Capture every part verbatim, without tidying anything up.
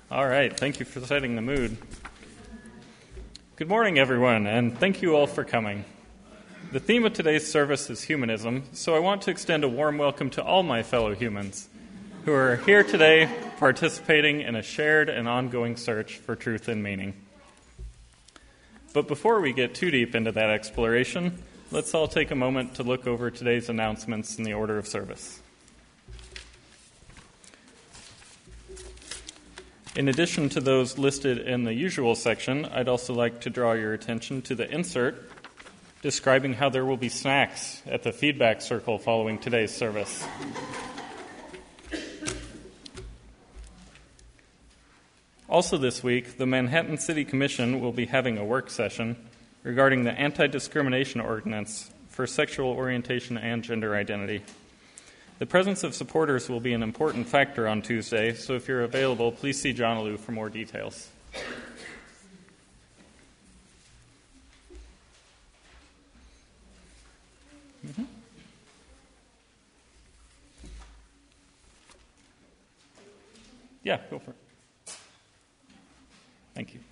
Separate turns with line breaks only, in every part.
All right, thank you for setting the mood. Good morning, everyone, and thank you all for coming. The theme of today's service is humanism, so I want to extend a warm welcome to all my fellow humans who are here today participating in a shared and ongoing search for truth and meaning. But before we get too deep into that exploration, let's all take a moment to look over today's announcements in the order of service. In addition to those listed in the usual section, I'd also like to draw your attention to the insert describing how there will be snacks at the feedback circle following today's service. Also this week, the Manhattan City Commission will be having a work session regarding the anti-discrimination ordinance for sexual orientation and gender identity. The presence of supporters will be an important factor on Tuesday, so if you're available, please see John Alou for more details. Mm-hmm. Yeah, go for it. Thank you.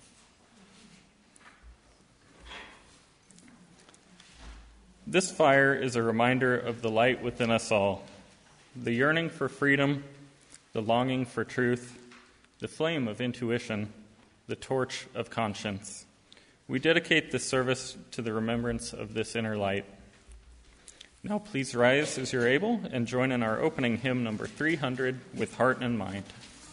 This fire is a reminder of the light within us all. The yearning for freedom, the longing for truth, the flame of intuition, the torch of conscience. We dedicate this service to the remembrance of this inner light. Now please rise as you're able and join in our opening hymn number three hundred, With Heart and Mind.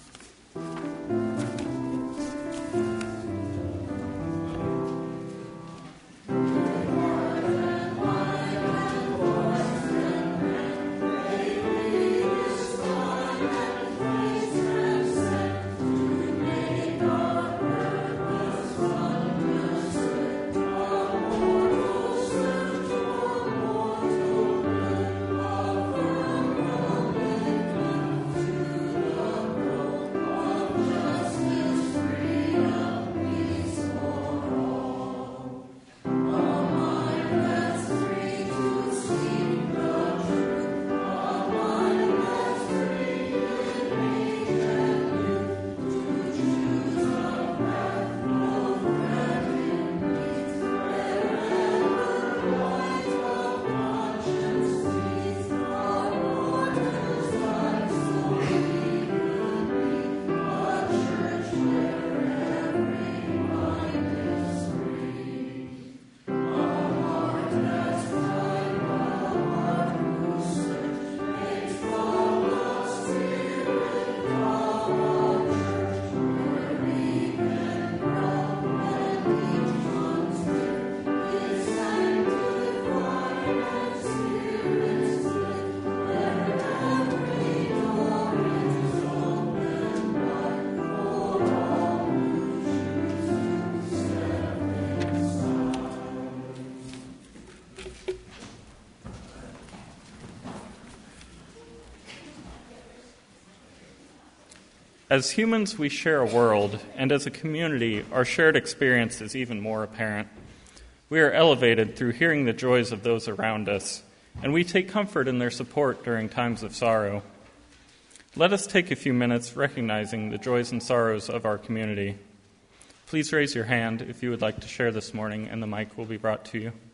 As humans, we share a world, and as a community, our shared experience is even more apparent. We are elevated through hearing the joys of those around us, and we take comfort in their support during times of sorrow. Let us take a few minutes recognizing the joys and sorrows of our community. Please raise your hand if you would like to share this morning, and the mic will be brought to you.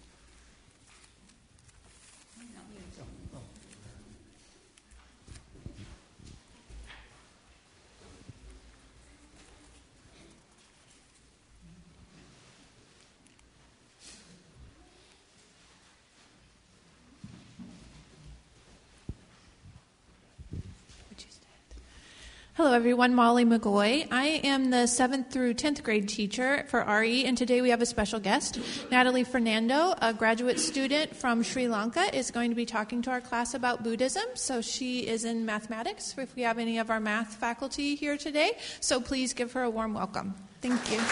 Hello, everyone. Molly McGoy. I am the seventh through tenth grade teacher for R E, and today we have a special guest. Natalie Fernando, a graduate student from Sri Lanka, is going to be talking to our class about Buddhism. So she is in mathematics, if we have any of our math faculty here today. So please give her a warm welcome. Thank you.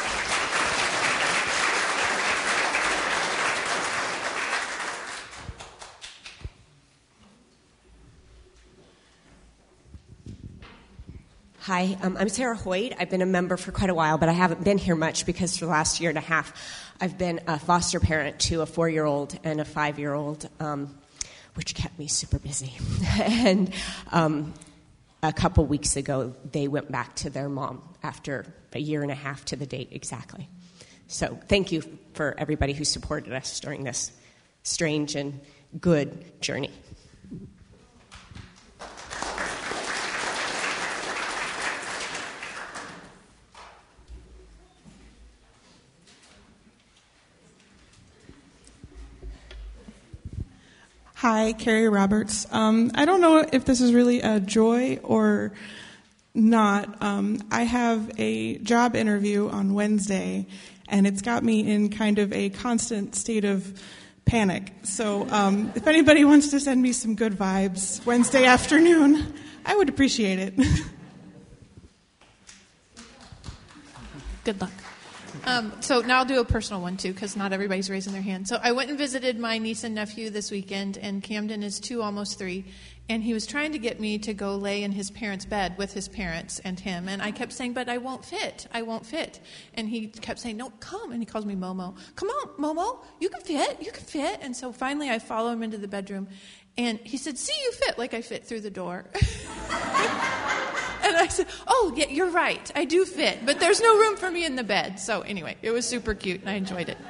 Hi, um, I'm Sarah Hoyt. I've been a member for quite a while, but I haven't been here much because for the last year and a half, I've been a foster parent to a four-year-old and a five-year-old, um, which kept me super busy. and um, uh, a couple weeks ago, they went back to their mom after a year and a half to the date exactly. So thank you for everybody who supported us during this strange and good journey.
Hi, Carrie Roberts. Um, I don't know if this is really a joy or not. Um, I have a job interview on Wednesday, and it's got me in kind of a constant state of panic. So um, if anybody wants to send me some good vibes Wednesday afternoon, I would appreciate it.
Good luck. Um, so now I'll do a personal one, too, because not everybody's raising their hand. So I went and visited my niece and nephew this weekend, and Camden is two, almost three, and he was trying to get me to go lay in his parents' bed with his parents and him, and I kept saying, but I won't fit, I won't fit. And he kept saying, no, come, and he calls me Momo. Come on, Momo, you can fit, you can fit. And so finally I follow him into the bedroom, and he said, see, you fit, like I fit through the door. And I said, oh, yeah, you're right. I do fit, but there's no room for me in the bed. So anyway, it was super cute, and I enjoyed it.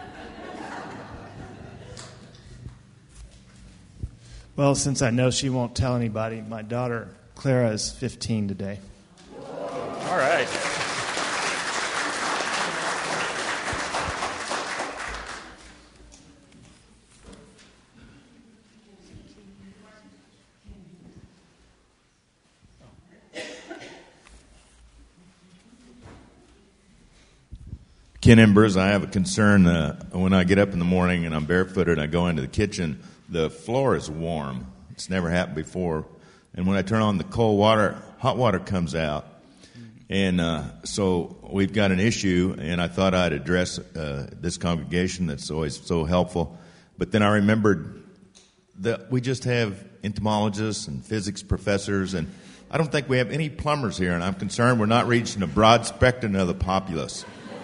Well, since I know she won't tell anybody, my daughter, Clara, is fifteen today.
All right.
Ken Embers, I have a concern uh, when I get up in the morning and I'm barefooted and I go into the kitchen, the floor is warm. It's never happened before. And when I turn on the cold water, hot water comes out. And uh, so we've got an issue, and I thought I'd address uh, this congregation that's always so helpful. But then I remembered that we just have entomologists and physics professors, and I don't think we have any plumbers here, and I'm concerned we're not reaching a broad spectrum of the populace.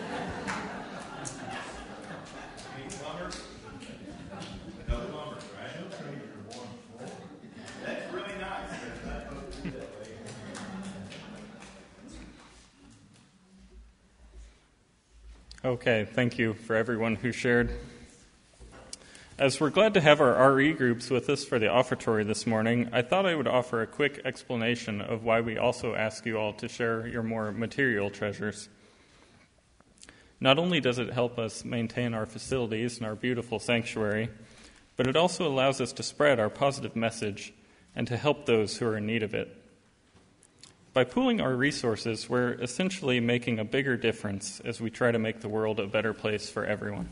Okay, thank you for everyone who shared. As we're glad to have our R E groups with us for the offertory this morning, I thought I would offer a quick explanation of why we also ask you all to share your more material treasures. Not only does it help us maintain our facilities and our beautiful sanctuary, but it also allows us to spread our positive message and to help those who are in need of it. By pooling our resources, we're essentially making a bigger difference as we try to make the world a better place for everyone.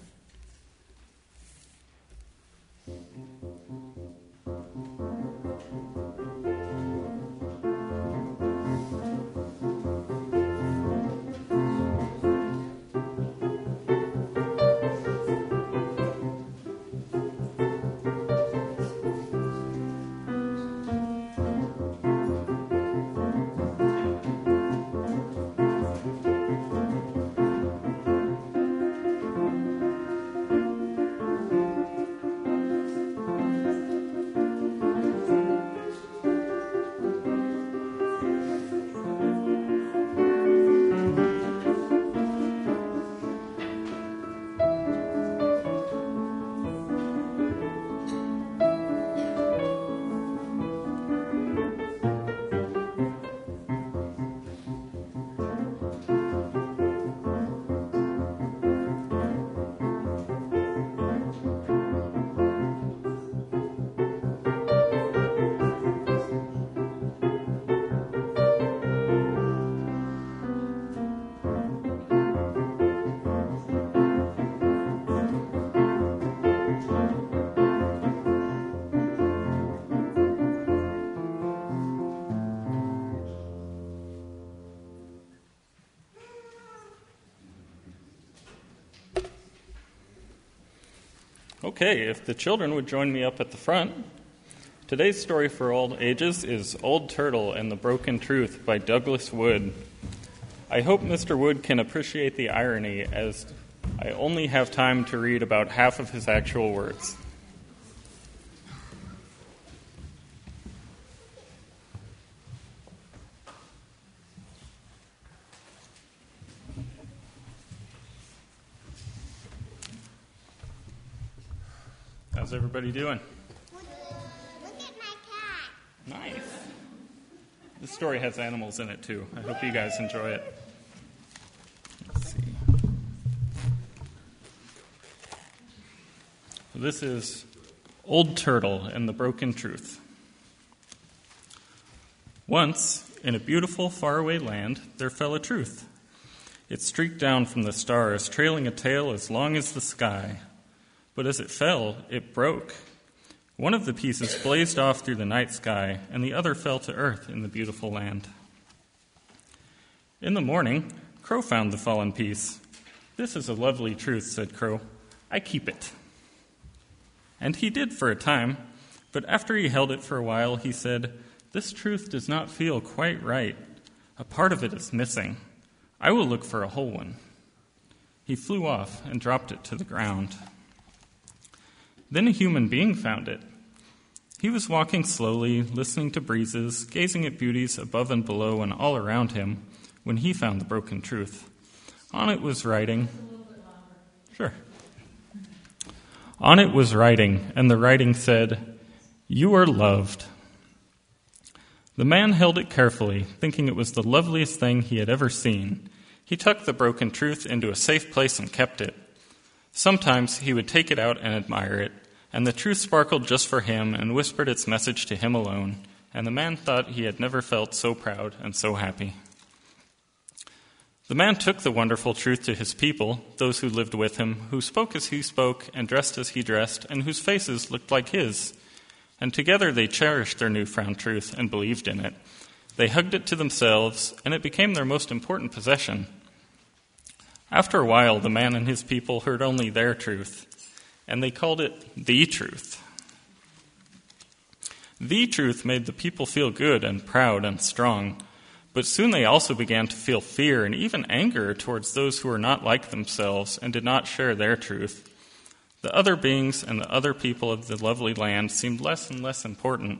Okay, if the children would join me up at the front. Today's story for all ages is Old Turtle and the Broken Truth by Douglas Wood. I hope Mister Wood can appreciate the irony, as I only have time to read about half of his actual words. How's everybody doing?
Look at my cat.
Nice. This story has animals in it, too. I hope you guys enjoy it. Let's see. This is Old Turtle and the Broken Truth. Once, in a beautiful, faraway land, there fell a truth. It streaked down from the stars, trailing a tail as long as the sky. But as it fell, it broke. One of the pieces blazed off through the night sky, and the other fell to earth in the beautiful land. In the morning, Crow found the fallen piece. "This is a lovely truth," said Crow. "I keep it." And he did for a time, but after he held it for a while, he said, "This truth does not feel quite right. A part of it is missing. I will look for a whole one." He flew off and dropped it to the ground. Then a human being found it. He was walking slowly, listening to breezes, gazing at beauties above and below and all around him, when he found the broken truth. On it was writing... Sure. On it was writing, and the writing said, "You are loved." The man held it carefully, thinking it was the loveliest thing he had ever seen. He tucked the broken truth into a safe place and kept it. Sometimes he would take it out and admire it, and the truth sparkled just for him and whispered its message to him alone, and the man thought he had never felt so proud and so happy. The man took the wonderful truth to his people, those who lived with him, who spoke as he spoke and dressed as he dressed, and whose faces looked like his. And together they cherished their newfound truth and believed in it. They hugged it to themselves, and it became their most important possession. After a while, the man and his people heard only their truth, and they called it the truth. The truth made the people feel good and proud and strong, but soon they also began to feel fear and even anger towards those who were not like themselves and did not share their truth. The other beings and the other people of the lovely land seemed less and less important.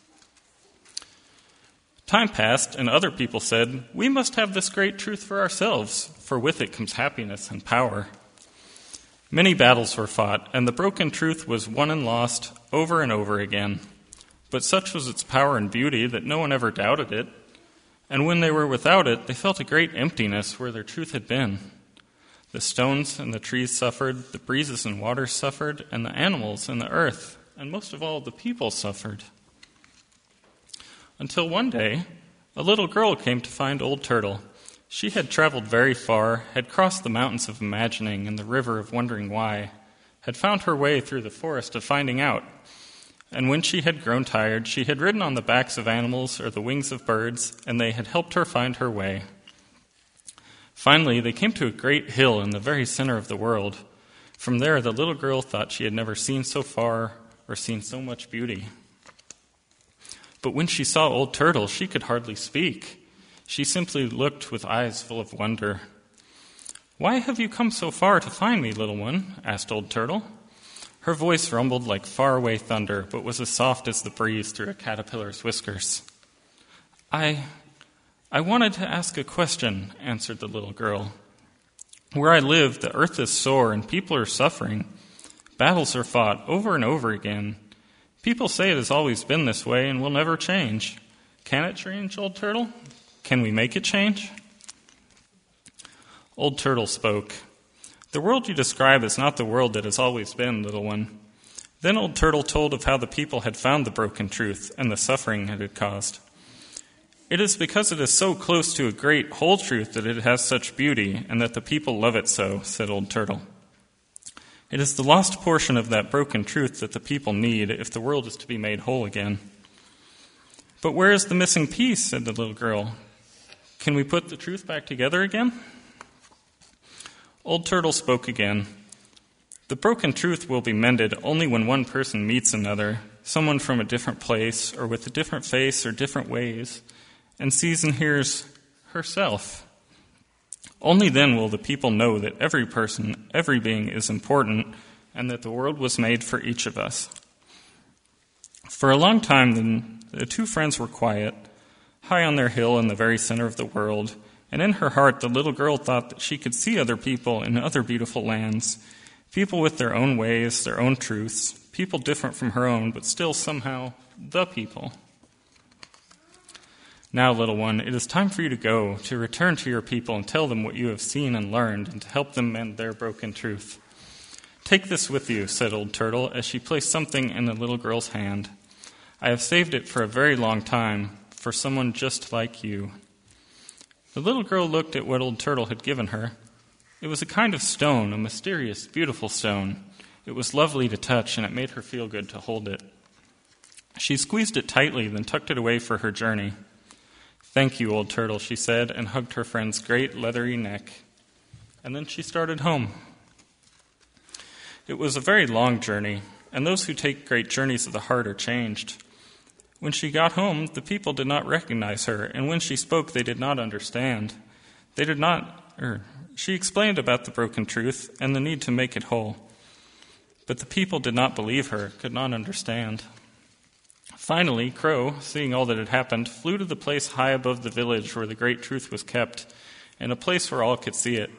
Time passed, and other people said, "We must have this great truth for ourselves, for with it comes happiness and power." Many battles were fought, and the broken truth was won and lost over and over again. But such was its power and beauty that no one ever doubted it. And when they were without it, they felt a great emptiness where their truth had been. The stones and the trees suffered, the breezes and waters suffered, and the animals and the earth, and most of all, the people suffered. Until one day, a little girl came to find Old Turtle. She had traveled very far, had crossed the mountains of imagining and the river of wondering why, had found her way through the forest of finding out. And when she had grown tired, she had ridden on the backs of animals or the wings of birds, and they had helped her find her way. Finally, they came to a great hill in the very center of the world. From there, the little girl thought she had never seen so far or seen so much beauty. But when she saw Old Turtle, she could hardly speak. She simply looked with eyes full of wonder. "Why have you come so far to find me, little one?" asked Old Turtle. Her voice rumbled like faraway thunder, but was as soft as the breeze through a caterpillar's whiskers. I, I wanted to ask a question," answered the little girl. "Where I live, the earth is sore and people are suffering. Battles are fought over and over again. People say it has always been this way and will never change. Can it change, Old Turtle? Can we make it change?" Old Turtle spoke. "The world you describe is not the world that has always been, little one." Then Old Turtle told of how the people had found the broken truth and the suffering it had caused. "It is because it is so close to a great whole truth that it has such beauty, and that the people love it so," said Old Turtle. "It is the lost portion of that broken truth that the people need if the world is to be made whole again." "But where is the missing piece?" said the little girl. "Can we put the truth back together again?" Old Turtle spoke again. "The broken truth will be mended only when one person meets another, someone from a different place or with a different face or different ways, and sees and hears herself. Only then will the people know that every person, every being is important, and that the world was made for each of us." For a long time, then, the two friends were quiet, high on their hill in the very center of the world, and in her heart the little girl thought that she could see other people in other beautiful lands, people with their own ways, their own truths, people different from her own, but still somehow the people. Now, little one, it is time for you to go, to return to your people and tell them what you have seen and learned, and to help them mend their broken truth. Take this with you, said Old Turtle, as she placed something in the little girl's hand. I have saved it for a very long time, for someone just like you. The little girl looked at what Old Turtle had given her. It was a kind of stone, a mysterious, beautiful stone. It was lovely to touch, and it made her feel good to hold it. She squeezed it tightly, then tucked it away for her journey. Thank you, Old Turtle, she said, and hugged her friend's great leathery neck. And then she started home. It was a very long journey, and those who take great journeys of the heart are changed. When she got home, the people did not recognize her, and when she spoke, they did not understand. They did not, er, she explained about the broken truth and the need to make it whole. But the people did not believe her, could not understand. Finally, Crow, seeing all that had happened, flew to the place high above the village where the great truth was kept, and a place where all could see it.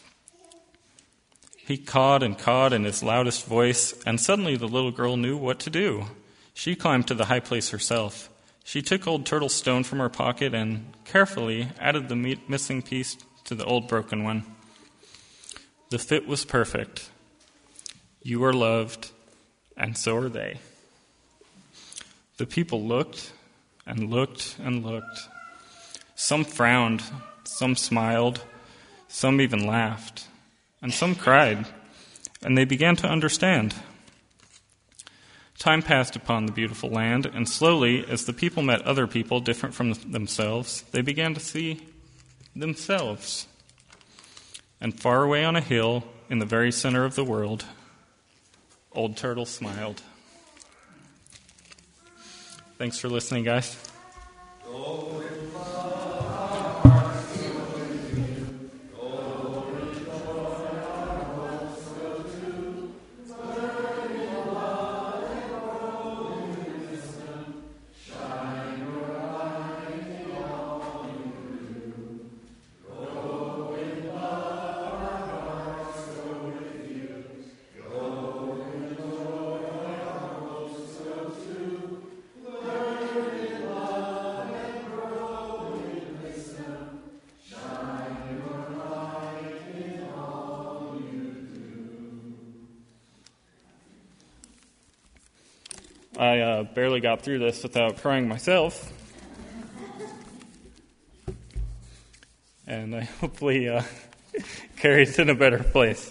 He cawed and cawed in his loudest voice, and suddenly the little girl knew what to do. She climbed to the high place herself. She took Old Turtle's stone from her pocket and, carefully, added the missing piece to the old broken one. The fit was perfect. You are loved, and so are they. The people looked and looked and looked. Some frowned, some smiled, some even laughed, and some cried, and they began to understand. Time passed upon the beautiful land, and slowly, as the people met other people different from themselves, they began to see themselves. And far away on a hill, in the very center of the world, Old Turtle smiled. Thanks for listening, guys. I uh, barely got through this without crying myself. And I hopefully uh, carried it in a better place.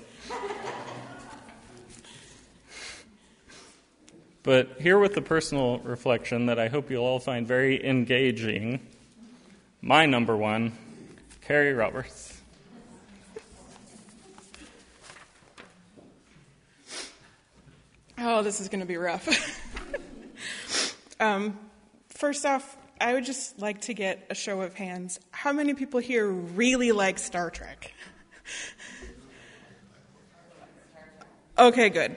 But here with the personal reflection that I hope you'll all find very engaging, my number one, Carrie Roberts.
Oh, this is going to be rough. um, first off, I would just like to get a show of hands. How many people here really like Star Trek? Okay, good.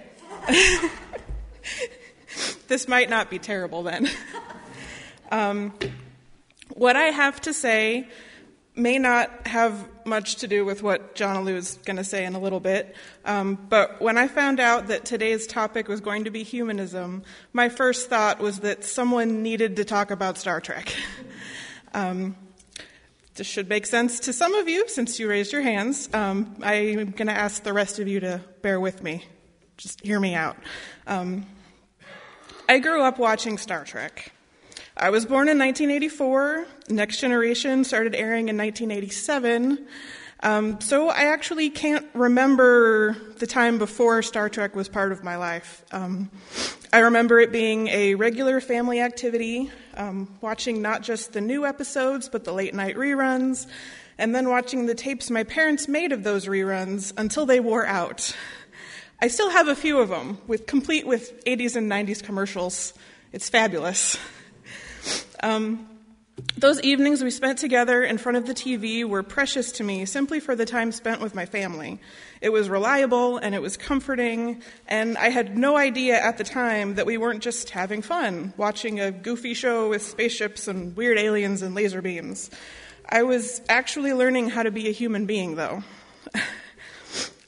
This might not be terrible then. um, what I have to say may not have much to do with what John Alou is going to say in a little bit, um, but when I found out that today's topic was going to be humanism, my first thought was that someone needed to talk about Star Trek. um, this should make sense to some of you since you raised your hands. Um, I'm going to ask the rest of you to bear with me. Just hear me out. Um, I grew up watching Star Trek. I was born in nineteen eighty-four. Next Generation started airing in nineteen eighty-seven. Um, so I actually can't remember the time before Star Trek was part of my life. Um, I remember it being a regular family activity, um, watching not just the new episodes, but the late night reruns, and then watching the tapes my parents made of those reruns until they wore out. I still have a few of them, with complete with eighties and nineties commercials. It's fabulous. Um, those evenings we spent together in front of the T V were precious to me simply for the time spent with my family. It was reliable and it was comforting, and I had no idea at the time that we weren't just having fun, watching a goofy show with spaceships and weird aliens and laser beams. I was actually learning how to be a human being, though.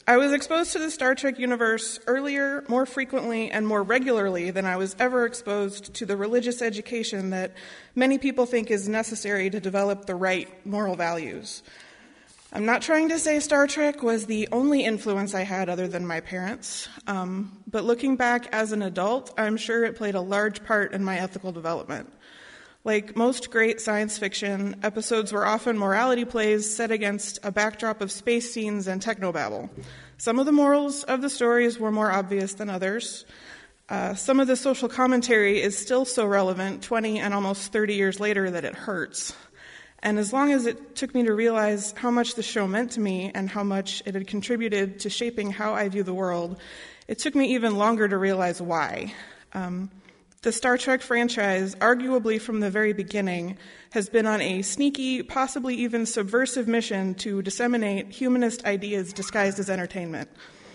I was exposed to the Star Trek universe earlier, more frequently, and more regularly than I was ever exposed to the religious education that many people think is necessary to develop the right moral values. I'm not trying to say Star Trek was the only influence I had other than my parents, um, but looking back as an adult, I'm sure it played a large part in my ethical development. Like most great science fiction, episodes were often morality plays set against a backdrop of space scenes and technobabble. Some of the morals of the stories were more obvious than others. Uh, some of the social commentary is still so relevant twenty and almost thirty years later that it hurts. And as long as it took me to realize how much the show meant to me and how much it had contributed to shaping how I view the world, it took me even longer to realize why. Um, The Star Trek franchise, arguably from the very beginning, has been on a sneaky, possibly even subversive mission to disseminate humanist ideas disguised as entertainment.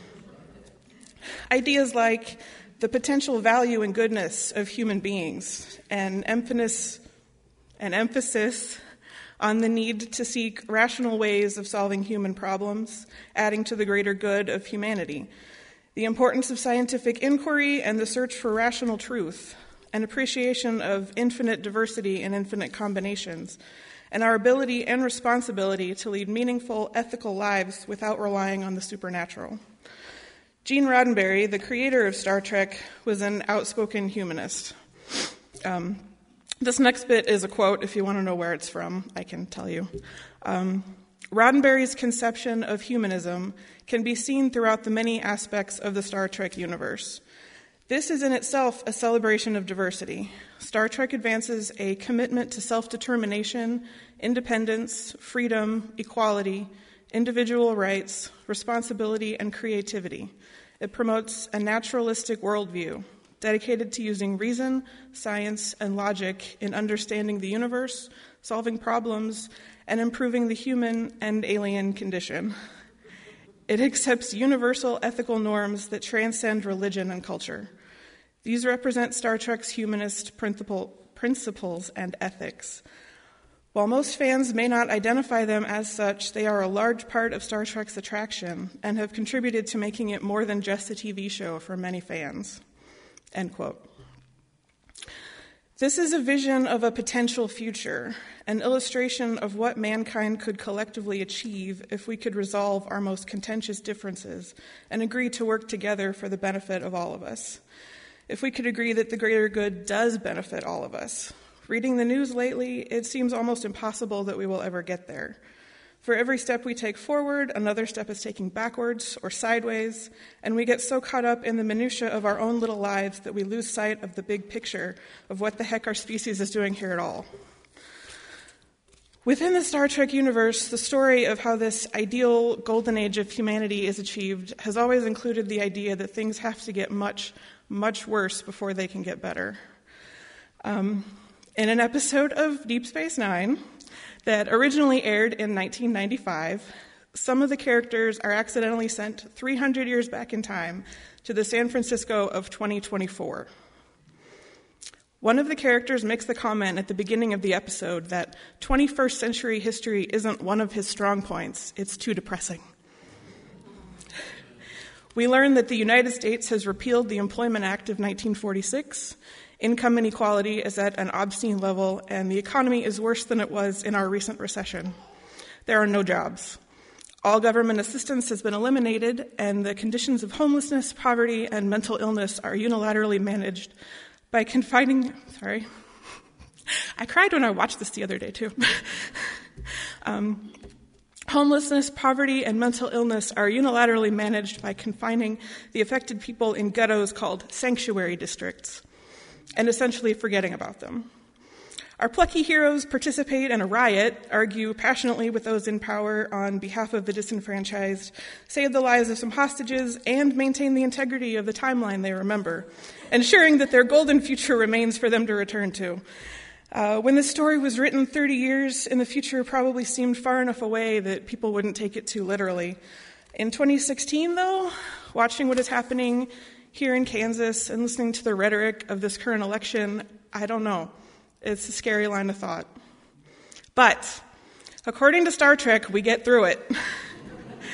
Ideas like the potential value and goodness of human beings, and emphasis, an emphasis on the need to seek rational ways of solving human problems, adding to the greater good of humanity. The importance of scientific inquiry and the search for rational truth, an appreciation of infinite diversity and infinite combinations, and our ability and responsibility to lead meaningful, ethical lives without relying on the supernatural. Gene Roddenberry, the creator of Star Trek, was an outspoken humanist. Um, this next bit is a quote. If you want to know where it's from, I can tell you. Um, Roddenberry's conception of humanism can be seen throughout the many aspects of the Star Trek universe. This is in itself a celebration of diversity. Star Trek advances a commitment to self-determination, independence, freedom, equality, individual rights, responsibility, and creativity. It promotes a naturalistic worldview dedicated to using reason, science, and logic in understanding the universe, solving problems, and improving the human and alien condition. It accepts universal ethical norms that transcend religion and culture. These represent Star Trek's humanist principle, principles and ethics. While most fans may not identify them as such, they are a large part of Star Trek's attraction and have contributed to making it more than just a T V show for many fans. End quote. This is a vision of a potential future, an illustration of what mankind could collectively achieve if we could resolve our most contentious differences and agree to work together for the benefit of all of us. If we could agree that the greater good does benefit all of us. Reading the news lately, it seems almost impossible that we will ever get there. For every step we take forward, another step is taking backwards or sideways, and we get so caught up in the minutia of our own little lives that we lose sight of the big picture of what the heck our species is doing here at all. Within the Star Trek universe, the story of how this ideal golden age of humanity is achieved has always included the idea that things have to get much, much worse before they can get better. Um, in an episode of Deep Space Nine that originally aired in nineteen ninety-five, some of the characters are accidentally sent three hundred years back in time to the San Francisco of twenty twenty-four. One of the characters makes the comment at the beginning of the episode that twenty-first century history isn't one of his strong points, it's too depressing. We learn that the United States has repealed the Employment Act of nineteen forty-six, income inequality is at an obscene level, and the economy is worse than it was in our recent recession. There are no jobs. All government assistance has been eliminated, and the conditions of homelessness, poverty, and mental illness are unilaterally managed by confining, sorry, I cried when I watched this the other day, too. um, homelessness, poverty, and mental illness are unilaterally managed by confining the affected people in ghettos called sanctuary districts, and essentially forgetting about them. Our plucky heroes participate in a riot, argue passionately with those in power on behalf of the disenfranchised, save the lives of some hostages, and maintain the integrity of the timeline they remember, ensuring that their golden future remains for them to return to. Uh, when this story was written thirty years in the future probably seemed far enough away that people wouldn't take it too literally. In twenty sixteen, though, watching what is happening here in Kansas and listening to the rhetoric of this current election, I don't know. It's a scary line of thought. But according to Star Trek, we get through it.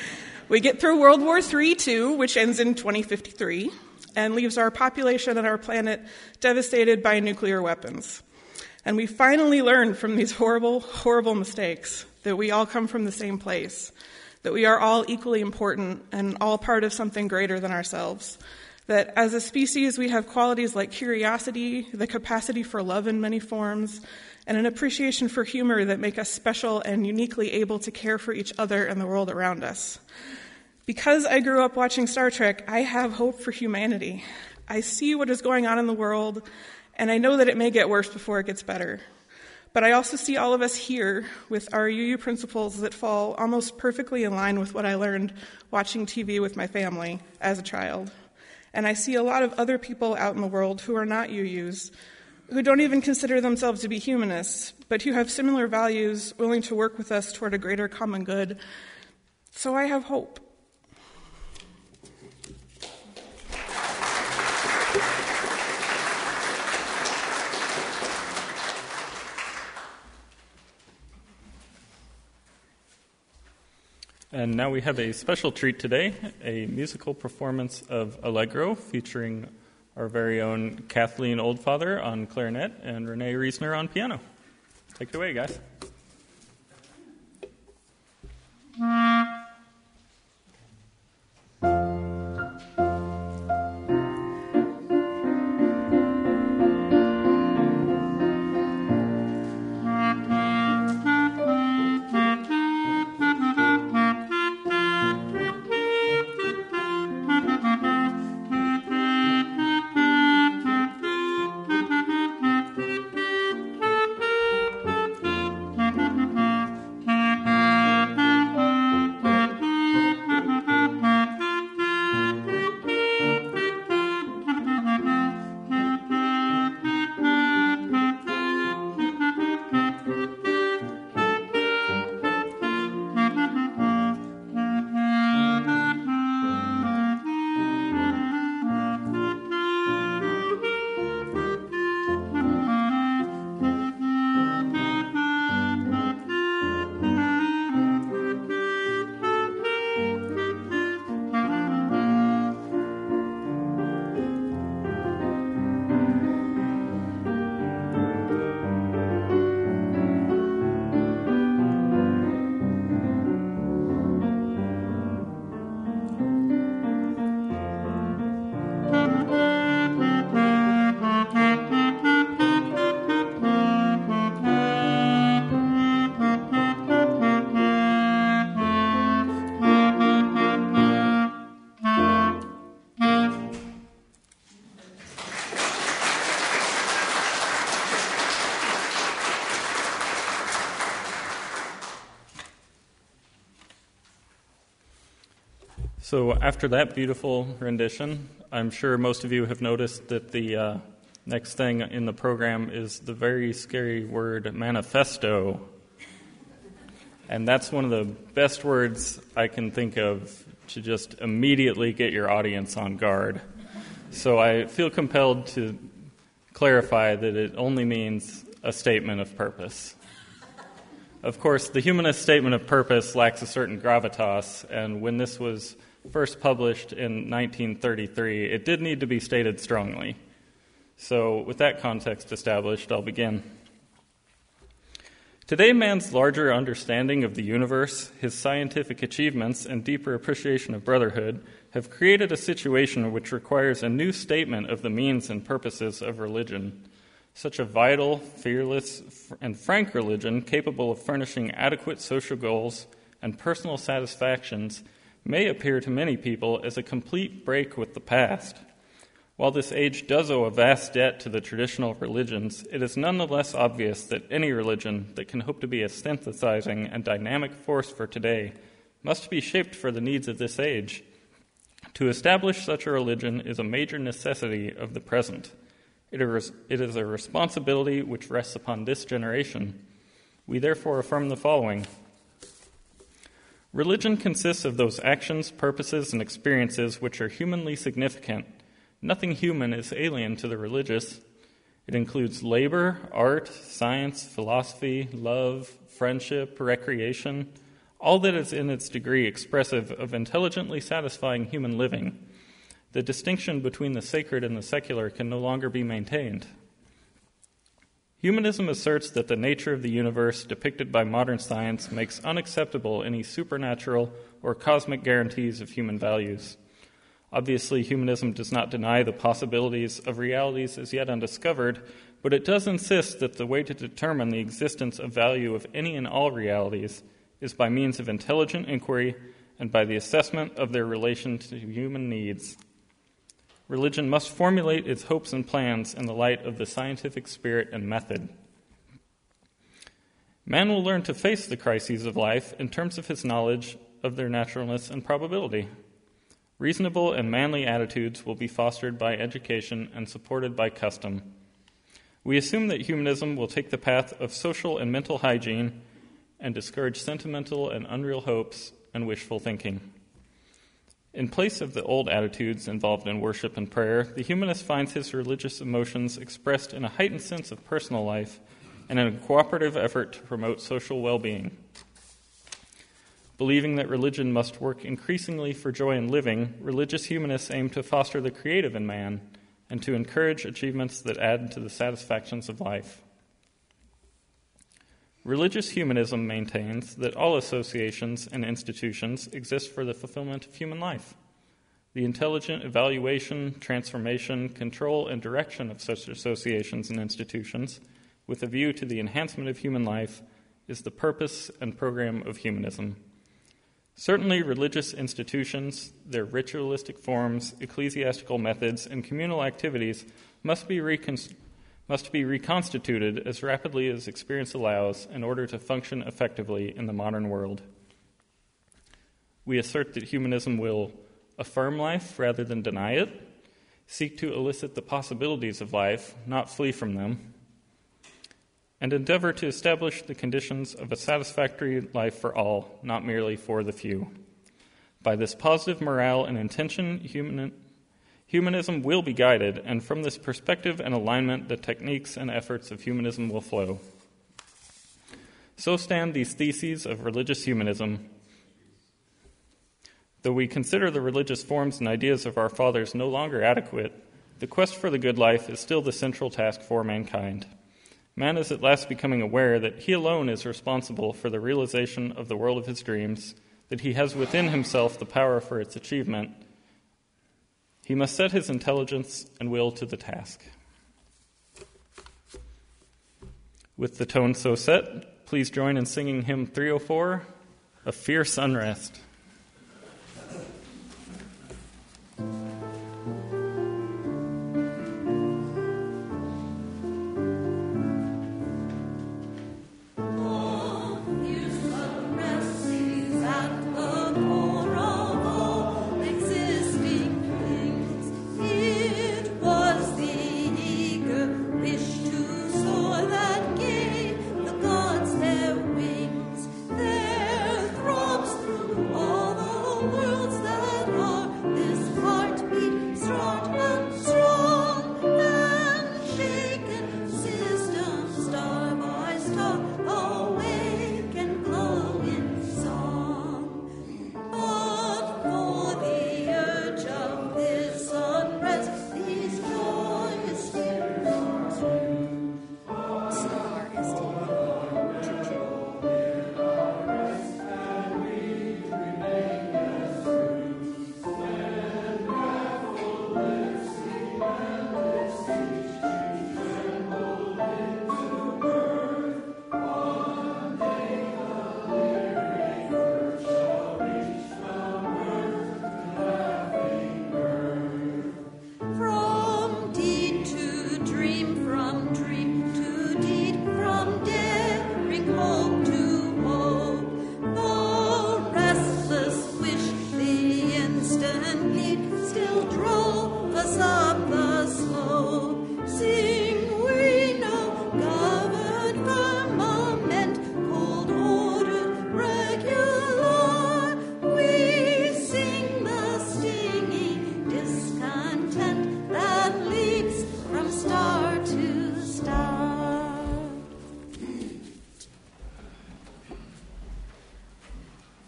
We get through World War Three, too, which ends in twenty fifty-three, and leaves our population and our planet devastated by nuclear weapons. And we finally learn from these horrible, horrible mistakes that we all come from the same place, that we are all equally important and all part of something greater than ourselves, that as a species we have qualities like curiosity, the capacity for love in many forms, and an appreciation for humor that make us special and uniquely able to care for each other and the world around us. Because I grew up watching Star Trek, I have hope for humanity. I see what is going on in the world, and I know that it may get worse before it gets better. But I also see all of us here with our U U principles that fall almost perfectly in line with what I learned watching T V with my family as a child. And I see a lot of other people out in the world who are not U Us, who don't even consider themselves to be humanists, but who have similar values, willing to work with us toward a greater common good. So I have hope.
And now we have a special treat today, a musical performance of Allegro featuring our very own Kathleen Oldfather on clarinet and Renee Riesner on piano. Take it away, guys. So after that beautiful rendition, I'm sure most of you have noticed that the uh, next thing in the program is the very scary word manifesto. And that's one of the best words I can think of to just immediately get your audience on guard. So I feel compelled to clarify that it only means a statement of purpose. Of course, the humanist statement of purpose lacks a certain gravitas, and when this was first published in nineteen thirty-three, it did need to be stated strongly. So with that context established, I'll begin. Today, man's larger understanding of the universe, his scientific achievements, and deeper appreciation of brotherhood have created a situation which requires a new statement of the means and purposes of religion. Such a vital, fearless, and frank religion capable of furnishing adequate social goals and personal satisfactions may appear to many people as a complete break with the past. While this age does owe a vast debt to the traditional religions, it is nonetheless obvious that any religion that can hope to be a synthesizing and dynamic force for today must be shaped for the needs of this age. To establish such a religion is a major necessity of the present. It is a responsibility which rests upon this generation. We therefore affirm the following. Religion consists of those actions, purposes, and experiences which are humanly significant. Nothing human is alien to the religious. It includes labor, art, science, philosophy, love, friendship, recreation, all that is in its degree expressive of intelligently satisfying human living, the distinction between the sacred and the secular can no longer be maintained. Humanism asserts that the nature of the universe depicted by modern science makes unacceptable any supernatural or cosmic guarantees of human values. Obviously, humanism does not deny the possibilities of realities as yet undiscovered, but it does insist that the way to determine the existence of value of any and all realities is by means of intelligent inquiry and by the assessment of their relation to human needs. Religion must formulate its hopes and plans in the light of the scientific spirit and method. Man will learn to face the crises of life in terms of his knowledge of their naturalness and probability. Reasonable and manly attitudes will be fostered by education and supported by custom. We assume that humanism will take the path of social and mental hygiene and discourage sentimental and unreal hopes and wishful thinking. In place of the old attitudes involved in worship and prayer, the humanist finds his religious emotions expressed in a heightened sense of personal life and in a cooperative effort to promote social well-being. Believing that religion must work increasingly for joy in living, religious humanists aim to foster the creative in man and to encourage achievements that add to the satisfactions of life. Religious humanism maintains that all associations and institutions exist for the fulfillment of human life. The intelligent evaluation, transformation, control, and direction of such associations and institutions, with a view to the enhancement of human life, is the purpose and program of humanism. Certainly, religious institutions, their ritualistic forms, ecclesiastical methods, and communal activities must be reconstructed must be reconstituted as rapidly as experience allows in order to function effectively in the modern world. We assert that humanism will affirm life rather than deny it, seek to elicit the possibilities of life, not flee from them, and endeavor to establish the conditions of a satisfactory life for all, not merely for the few. By this positive morale and intention, human Humanism will be guided, and from this perspective and alignment, the techniques and efforts of humanism will flow. So stand these theses of religious humanism. Though we consider the religious forms and ideas of our fathers no longer adequate, the quest for the good life is still the central task for mankind. Man is at last becoming aware that he alone is responsible for the realization of the world of his dreams, that he has within himself the power for its achievement. He must set his intelligence and will to the task. With the tone so set, please join in singing hymn three oh four, A Fierce Unrest.
All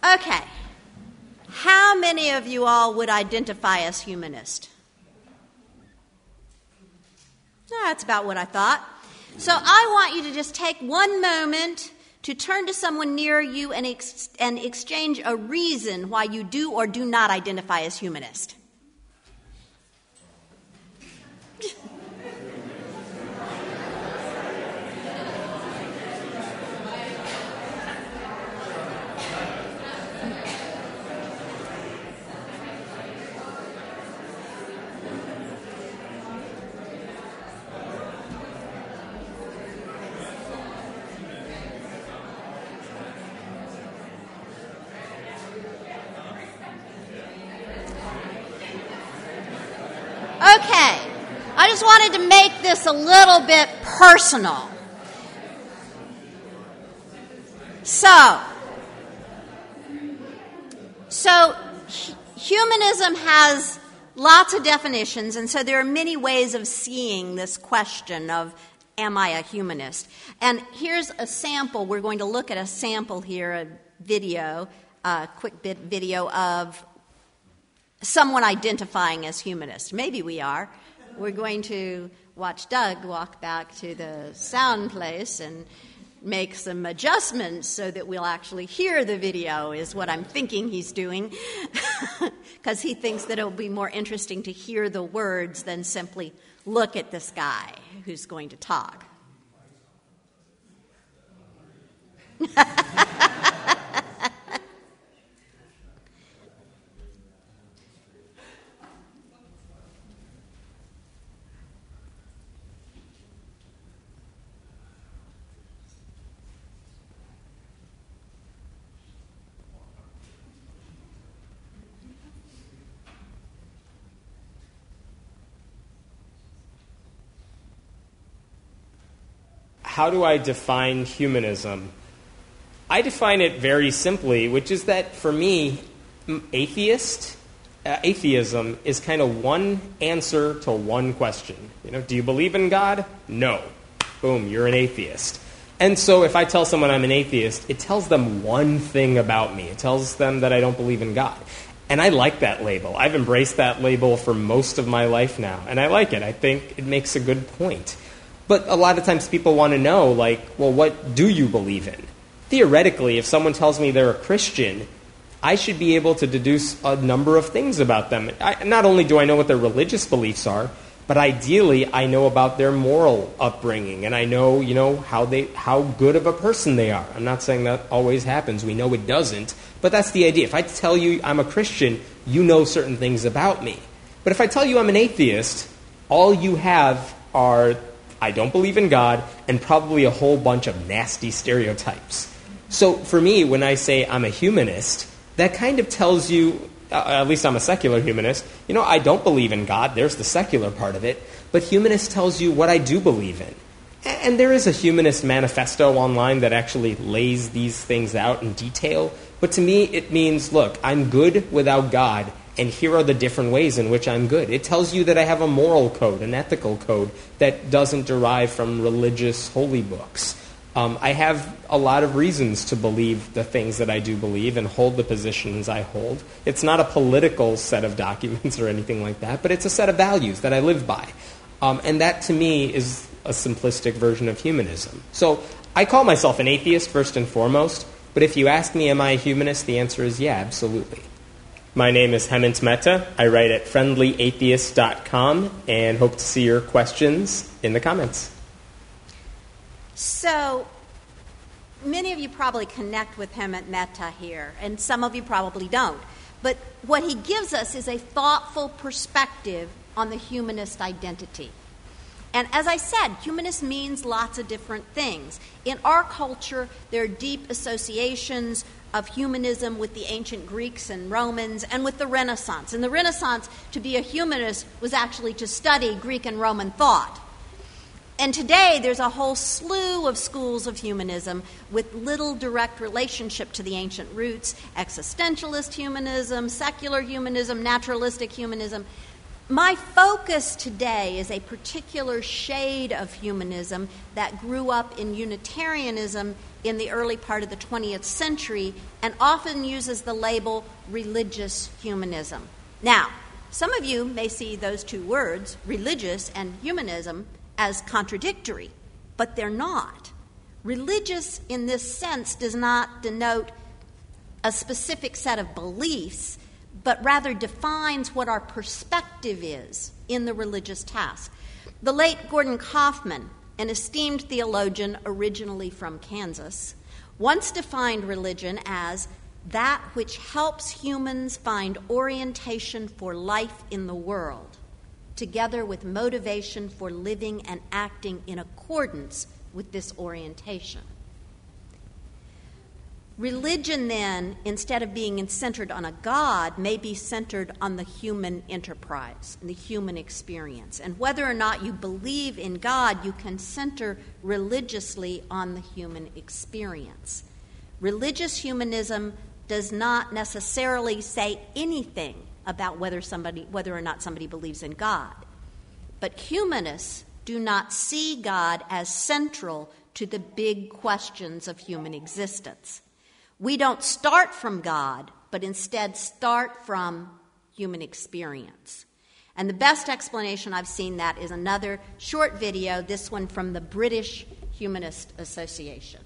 Okay. How many of you all would identify as humanist? That's about what I thought. So I want you to just take one moment to turn to someone near you and, ex- and exchange a reason why you do or do not identify as humanist. Okay, I just wanted to make this a little bit personal. So, so humanism has lots of definitions, and so there are many ways of seeing this question of, am I a humanist? And here's a sample. We're going to look at a sample here, a video, a quick bit video of someone identifying as humanist. Maybe we are. We're going to watch Doug walk back to the sound place and make some adjustments so that we'll actually hear the video, is what I'm thinking he's doing, because he thinks that it'll be more interesting to hear the words than simply look at this guy who's going to talk.
How do I define humanism? I define it very simply, which is that for me, atheist, uh, atheism is kind of one answer to one question. You know, do you believe in God? No. Boom, you're an atheist. And so if I tell someone I'm an atheist, it tells them one thing about me. It tells them that I don't believe in God. And I like that label. I've embraced that label for most of my life now, and I like it. I think it makes a good point. But a lot of times people want to know, like, well, what do you believe in? Theoretically, if someone tells me they're a Christian, I should be able to deduce a number of things about them. I, not only do I know what their religious beliefs are, but ideally I know about their moral upbringing, and I know, you know, how they, how good of a person they are. I'm not saying that always happens. We know it doesn't, but that's the idea. If I tell you I'm a Christian, you know certain things about me. But if I tell you I'm an atheist, all you have are I don't believe in God, and probably a whole bunch of nasty stereotypes. So for me, when I say I'm a humanist, that kind of tells you, uh, at least I'm a secular humanist, you know, I don't believe in God, there's the secular part of it, but humanist tells you what I do believe in. And there is a humanist manifesto online that actually lays these things out in detail, but to me it means, look, I'm good without God, and here are the different ways in which I'm good. It tells you that I have a moral code, an ethical code, that doesn't derive from religious holy books. Um, I have a lot of reasons to believe the things that I do believe and hold the positions I hold. It's not a political set of documents or anything like that, but it's a set of values that I live by. Um, and that, to me, is a simplistic version of humanism. So I call myself an atheist, first and foremost, but if you ask me, am I a humanist, the answer is yeah, absolutely. My name is Hemant Mehta. I write at friendly atheist dot com and hope to see your questions in the comments.
So, many of you probably connect with Hemant Mehta here, and some of you probably don't. But what he gives us is a thoughtful perspective on the humanist identity. And as I said, humanist means lots of different things. In our culture, there are deep associations of humanism with the ancient Greeks and Romans and with the Renaissance. In the Renaissance, to be a humanist was actually to study Greek and Roman thought. And today, there's a whole slew of schools of humanism with little direct relationship to the ancient roots: existentialist humanism, secular humanism, naturalistic humanism. My focus today is a particular shade of humanism that grew up in Unitarianism in the early part of the twentieth century and often uses the label religious humanism. Now, some of you may see those two words, religious and humanism, as contradictory, but they're not. Religious in this sense does not denote a specific set of beliefs, but rather defines what our perspective is in the religious task. The late Gordon Kaufman, an esteemed theologian originally from Kansas, once defined religion as that which helps humans find orientation for life in the world, together with motivation for living and acting in accordance with this orientation. Religion, then, instead of being centered on a God, may be centered on the human enterprise and the human experience. And whether or not you believe in God, you can center religiously on the human experience. Religious humanism does not necessarily say anything about whether somebody, whether or not somebody believes in God. But humanists do not see God as central to the big questions of human existence. We don't start from God, but instead start from human experience. And the best explanation I've seen that is another short video, this one from the British Humanist Association.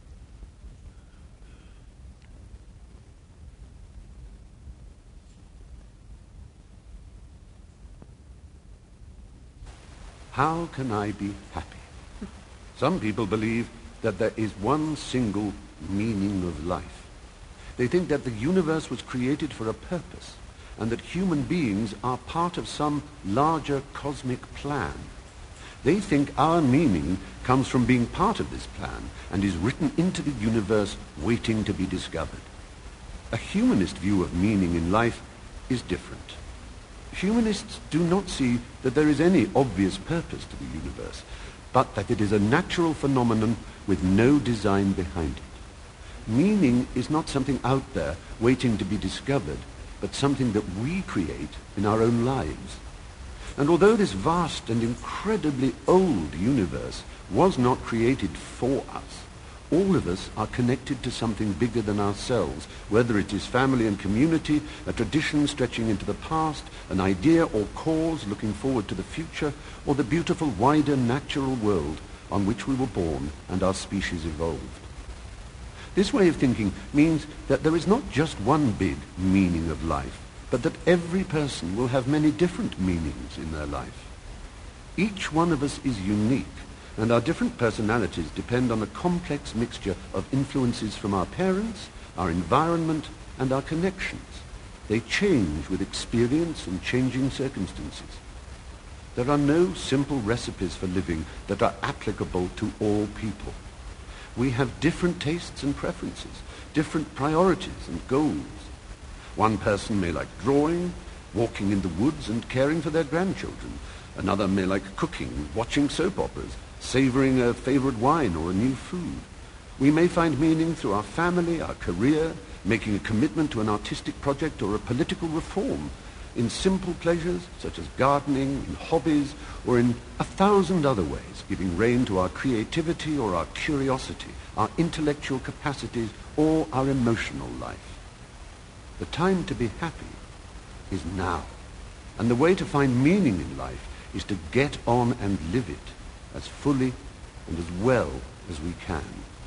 How can I be happy? Some people believe that there is one single meaning of life. They think that the universe was created for a purpose and that human beings are part of some larger cosmic plan. They think our meaning comes from being part of this plan and is written into the universe waiting to be discovered. A humanist view of meaning in life is different. Humanists do not see that there is any obvious purpose to the universe, but that it is a natural phenomenon with no design behind it. Meaning is not something out there waiting to be discovered, but something that we create in our own lives. And although this vast and incredibly old universe was not created for us, all of us are connected to something bigger than ourselves, whether it is family and community, a tradition stretching into the past, an idea or cause looking forward to the future, or the beautiful wider natural world on which we were born and our species evolved. This way of thinking means that there is not just one big meaning of life, but that every person will have many different meanings in their life. Each one of us is unique, and our different personalities depend on a complex mixture of influences from our parents, our environment, and our connections. They change with experience and changing circumstances. There are no simple recipes for living that are applicable to all people. We have different tastes and preferences, different priorities and goals. One person may like drawing, walking in the woods and caring for their grandchildren. Another may like cooking, watching soap operas, savoring a favorite wine or a new food. We may find meaning through our family, our career, making a commitment to an artistic project or a political reform, in simple pleasures such as gardening, in hobbies, or in a thousand other ways, giving rein to our creativity or our curiosity, our intellectual capacities, or our emotional life. The time to be happy is now, and the way to find meaning in life is to get on and live it as fully and as well as we can.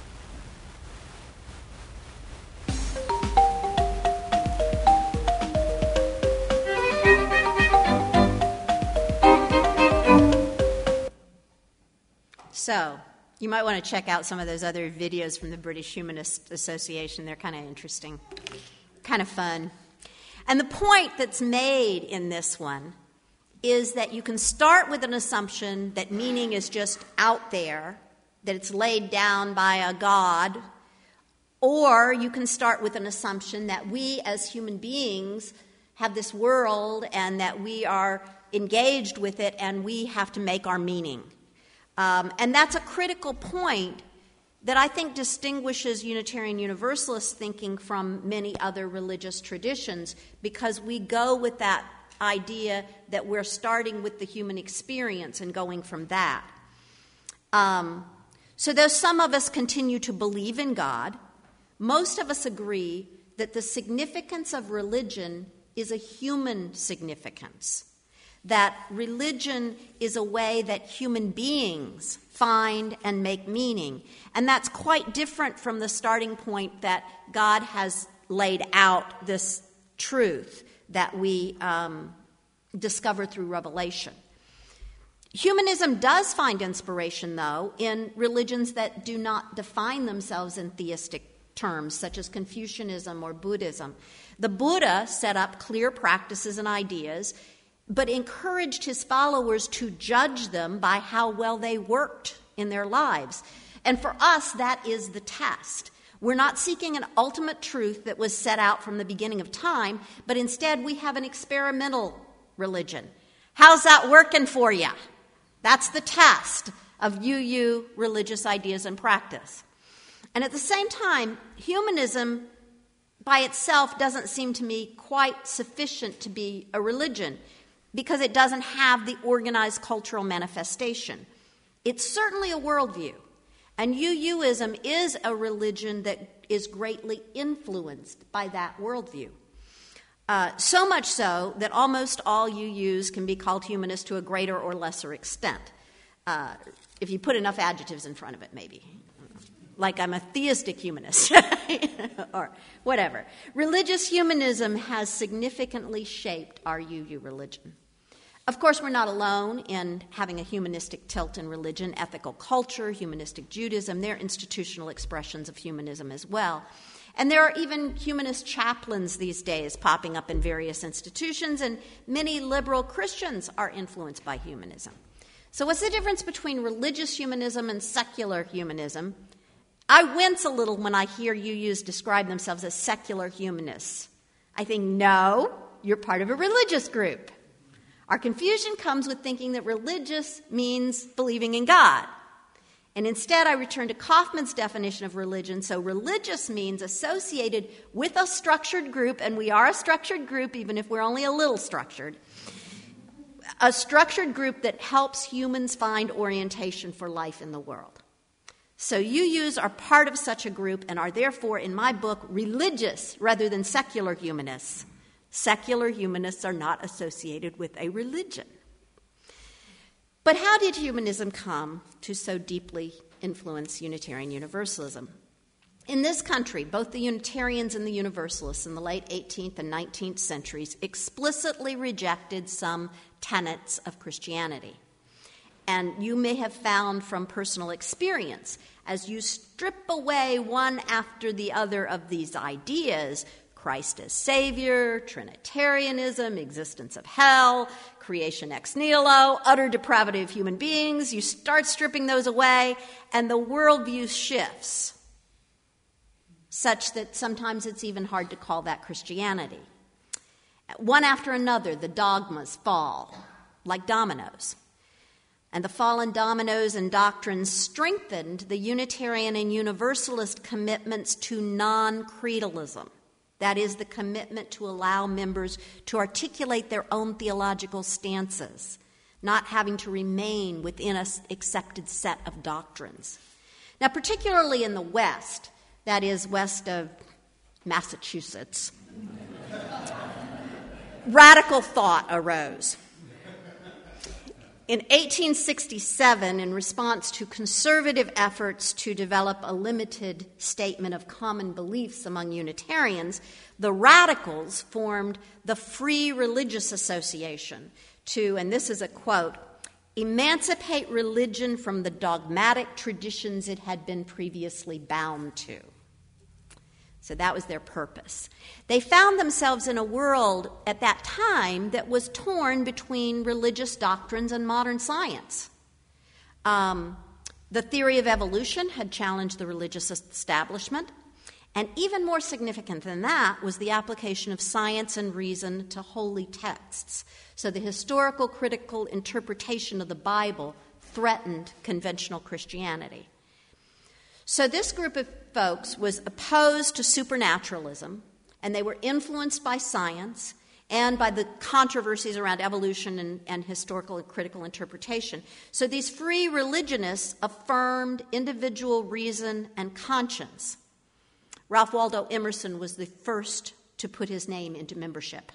So, you might want to check out some of those other videos from the British Humanist Association. They're kind of interesting, kind of fun. And the point that's made in this one is that you can start with an assumption that meaning is just out there, that it's laid down by a God, or you can start with an assumption that we as human beings have this world and that we are engaged with it and we have to make our meaning. Um, and that's a critical point that I think distinguishes Unitarian Universalist thinking from many other religious traditions, because we go with that idea that we're starting with the human experience and going from that. Um, so though some of us continue to believe in God, most of us agree that the significance of religion is a human significance, that religion is a way that human beings find and make meaning. And that's quite different from the starting point that God has laid out this truth that we um, discover through revelation. Humanism does find inspiration, though, in religions that do not define themselves in theistic terms, such as Confucianism or Buddhism. The Buddha set up clear practices and ideas, but encouraged his followers to judge them by how well they worked in their lives. And for us, that is the test. We're not seeking an ultimate truth that was set out from the beginning of time, but instead we have an experimental religion. How's that working for you? That's the test of U U religious ideas and practice. And at the same time, humanism by itself doesn't seem to me quite sufficient to be a religion because it doesn't have the organized cultural manifestation. It's certainly a worldview. And U Uism is a religion that is greatly influenced by that worldview. Uh, so much so that almost all U Us can be called humanist to a greater or lesser extent. Uh, if you put enough adjectives in front of it, maybe. Like I'm a theistic humanist or whatever. Religious humanism has significantly shaped our U U religion. Of course, we're not alone in having a humanistic tilt in religion. Ethical culture, humanistic Judaism, they're institutional expressions of humanism as well. And there are even humanist chaplains these days popping up in various institutions, and many liberal Christians are influenced by humanism. So what's the difference between religious humanism and secular humanism? I wince a little when I hear U Us describe themselves as secular humanists. I think, no, you're part of a religious group. Our confusion comes with thinking that religious means believing in God. And instead, I return to Kaufman's definition of religion. So religious means associated with a structured group, and we are a structured group, even if we're only a little structured. A structured group that helps humans find orientation for life in the world. So U Us are part of such a group and are therefore, in my book, religious rather than secular humanists. Secular humanists are not associated with a religion. But how did humanism come to so deeply influence Unitarian Universalism? In this country, both the Unitarians and the Universalists in the late eighteenth and nineteenth centuries explicitly rejected some tenets of Christianity. And you may have found from personal experience, as you strip away one after the other of these ideas, Christ as Savior, Trinitarianism, existence of hell, creation ex nihilo, utter depravity of human beings, you start stripping those away, and the worldview shifts, such that sometimes it's even hard to call that Christianity. One after another, the dogmas fall, like dominoes. And the fallen dominoes and doctrines strengthened the Unitarian and Universalist commitments to non-creedalism. That is, the commitment to allow members to articulate their own theological stances, not having to remain within an accepted set of doctrines. Now, particularly in the West, that is, west of Massachusetts, radical thought arose. In eighteen sixty-seven, in response to conservative efforts to develop a limited statement of common beliefs among Unitarians, the radicals formed the Free Religious Association to, and this is a quote, emancipate religion from the dogmatic traditions it had been previously bound to. So that was their purpose. They found themselves in a world at that time that was torn between religious doctrines and modern science. Um, the theory of evolution had challenged the religious establishment, and even more significant than that was the application of science and reason to holy texts. So the historical critical interpretation of the Bible threatened conventional Christianity. So this group of folks was opposed to supernaturalism, and they were influenced by science, and by the controversies around evolution and, and historical and critical interpretation. So these free religionists affirmed individual reason and conscience. Ralph Waldo Emerson was the first to put his name into membership.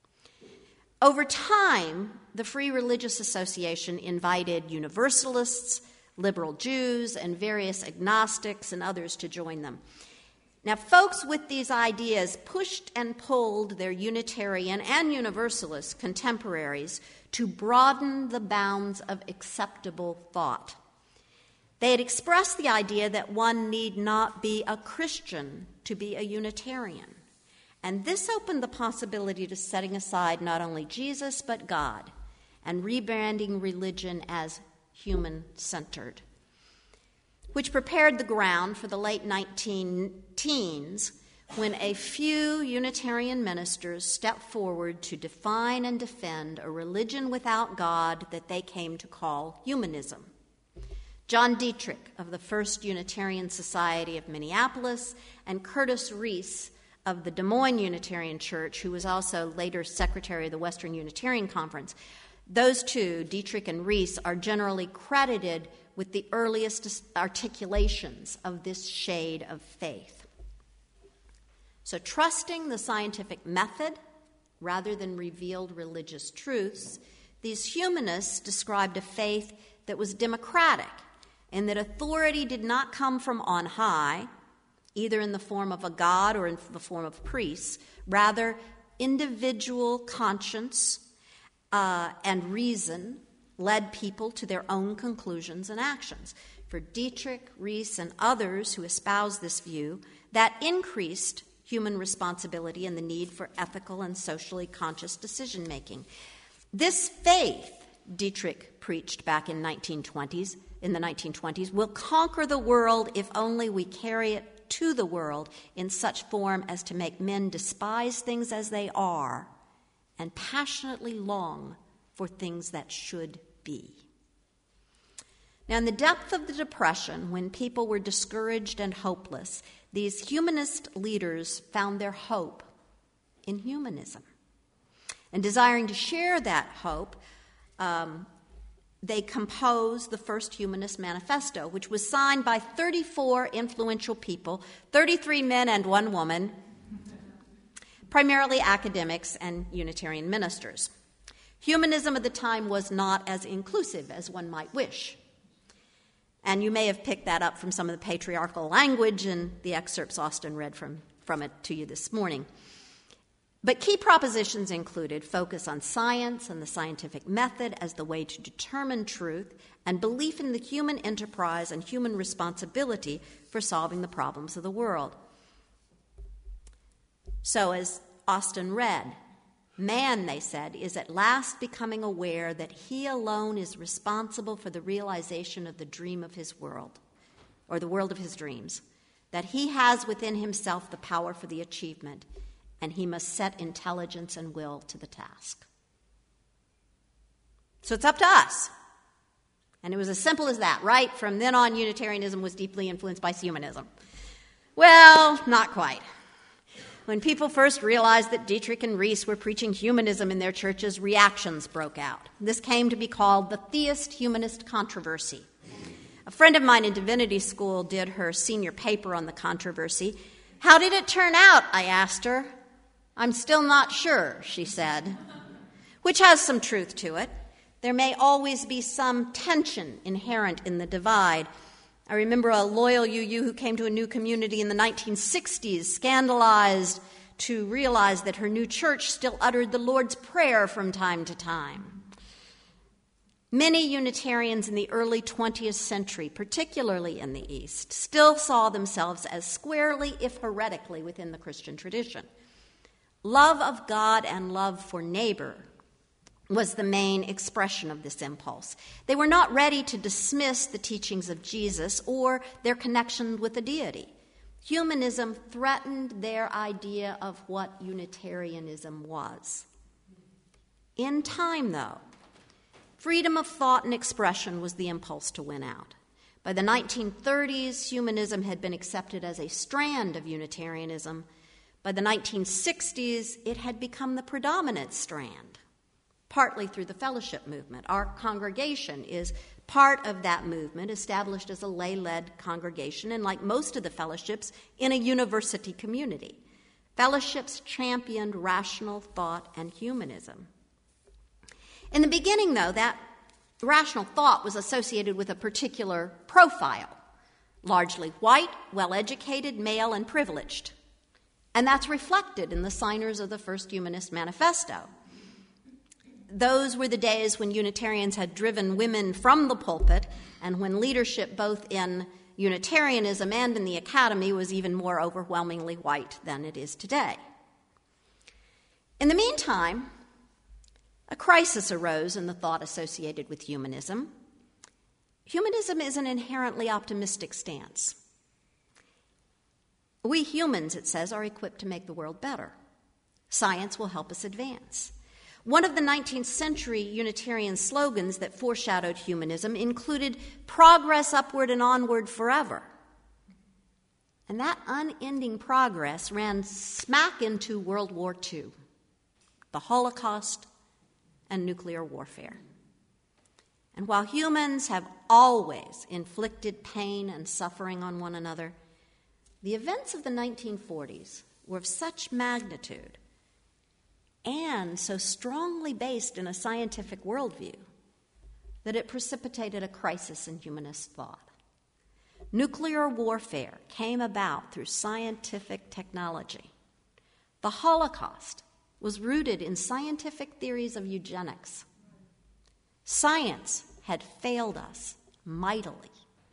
Over time, the Free Religious Association invited Universalists, liberal Jews, and various agnostics and others to join them. Now, folks with these ideas pushed and pulled their Unitarian and Universalist contemporaries to broaden the bounds of acceptable thought. They had expressed the idea that one need not be a Christian to be a Unitarian. And this opened the possibility to setting aside not only Jesus but God and rebranding religion as human-centered, which prepared the ground for the late nineteen teens when a few Unitarian ministers stepped forward to define and defend a religion without God that they came to call humanism. John Dietrich of the First Unitarian Society of Minneapolis and Curtis Reese of the Des Moines Unitarian Church, who was also later secretary of the Western Unitarian Conference. Those two, Dietrich and Reese, are generally credited with the earliest articulations of this shade of faith. So trusting the scientific method rather than revealed religious truths, these humanists described a faith that was democratic and that authority did not come from on high, either in the form of a god or in the form of priests. Rather, individual conscience uh, and reason led people to their own conclusions and actions. For Dietrich, Reese, and others who espouse this view, that increased human responsibility and the need for ethical and socially conscious decision-making. This faith, Dietrich preached back in nineteen twenties, in the nineteen twenties, will conquer the world if only we carry it to the world in such form as to make men despise things as they are and passionately long for things that should be. Now, in the depth of the Depression, when people were discouraged and hopeless, these humanist leaders found their hope in humanism. And desiring to share that hope, um, they composed the first Humanist Manifesto, which was signed by thirty-four influential people, thirty-three men and one woman, primarily academics and Unitarian ministers. Humanism at the time was not as inclusive as one might wish. And you may have picked that up from some of the patriarchal language in the excerpts Austin read from, from it to you this morning. But key propositions included focus on science and the scientific method as the way to determine truth, and belief in the human enterprise and human responsibility for solving the problems of the world. So, as Austin read, man, they said, is at last becoming aware that he alone is responsible for the realization of the dream of his world, or the world of his dreams, that he has within himself the power for the achievement, and he must set intelligence and will to the task. So it's up to us. And it was as simple as that, right? From then on, Unitarianism was deeply influenced by humanism. Well, not quite. When people first realized that Dietrich and Reese were preaching humanism in their churches, reactions broke out. This came to be called the theist-humanist controversy. A friend of mine in divinity school did her senior paper on the controversy. How did it turn out? I asked her. I'm still not sure, she said, which has some truth to it. There may always be some tension inherent in the divide. I remember a loyal U U who came to a new community in the nineteen sixties, scandalized to realize that her new church still uttered the Lord's Prayer from time to time. Many Unitarians in the early twentieth century, particularly in the East, still saw themselves as squarely, if heretically, within the Christian tradition. Love of God and love for neighbor was the main expression of this impulse. They were not ready to dismiss the teachings of Jesus or their connection with the deity. Humanism threatened their idea of what Unitarianism was. In time, though, freedom of thought and expression was the impulse to win out. By the nineteen thirties, humanism had been accepted as a strand of Unitarianism, By the nineteen sixties, it had become the predominant strand, partly through the fellowship movement. Our congregation is part of that movement, established as a lay-led congregation, and like most of the fellowships, in a university community. Fellowships championed rational thought and humanism. In the beginning, though, that rational thought was associated with a particular profile, largely white, well-educated, male, and privileged. And that's reflected in the signers of the First Humanist Manifesto. Those were the days when Unitarians had driven women from the pulpit, and when leadership both in Unitarianism and in the academy was even more overwhelmingly white than it is today. In the meantime, a crisis arose in the thought associated with humanism. Humanism is an inherently optimistic stance. We humans, it says, are equipped to make the world better. Science will help us advance. One of the nineteenth century Unitarian slogans that foreshadowed humanism included progress upward and onward forever. And that unending progress ran smack into World War Two, the Holocaust, and nuclear warfare. And while humans have always inflicted pain and suffering on one another, the events of the nineteen forties were of such magnitude and so strongly based in a scientific worldview that it precipitated a crisis in humanist thought. Nuclear warfare came about through scientific technology. The Holocaust was rooted in scientific theories of eugenics. Science had failed us mightily.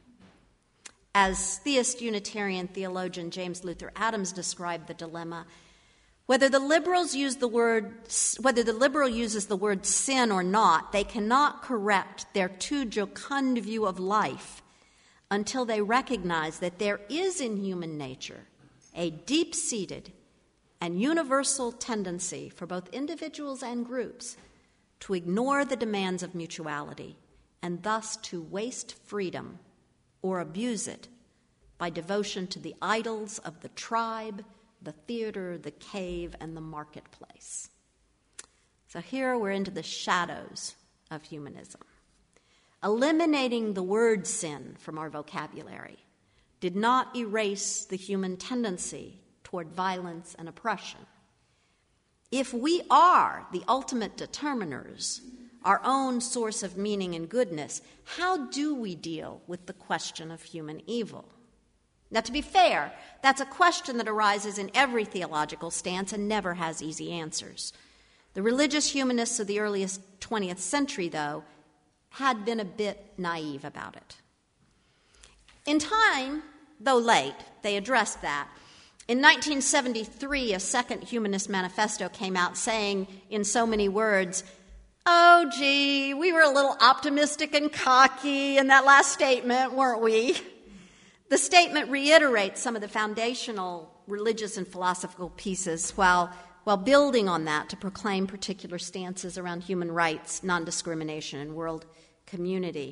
As theist Unitarian theologian James Luther Adams described the dilemma, whether the liberals use the word, whether the liberal uses the word sin or not, they cannot correct their too jocund view of life until they recognize that there is in human nature a deep-seated and universal tendency for both individuals and groups to ignore the demands of mutuality and thus to waste freedom or abuse it by devotion to the idols of the tribe, the theater, the cave, and the marketplace. So here we're into the shadows of humanism. Eliminating the word sin from our vocabulary did not erase the human tendency toward violence and oppression. If we are the ultimate determiners, our own source of meaning and goodness, how do we deal with the question of human evil? Now, to be fair, that's a question that arises in every theological stance and never has easy answers. The religious humanists of the earliest twentieth century, though, had been a bit naive about it. In time, though late, they addressed that. In nineteen seventy-three, a second humanist manifesto came out saying, in so many words, "Oh, gee, we were a little optimistic and cocky in that last statement, weren't we?" The statement reiterates some of the foundational religious and philosophical pieces while, while building on that to proclaim particular stances around human rights, non-discrimination, and world community.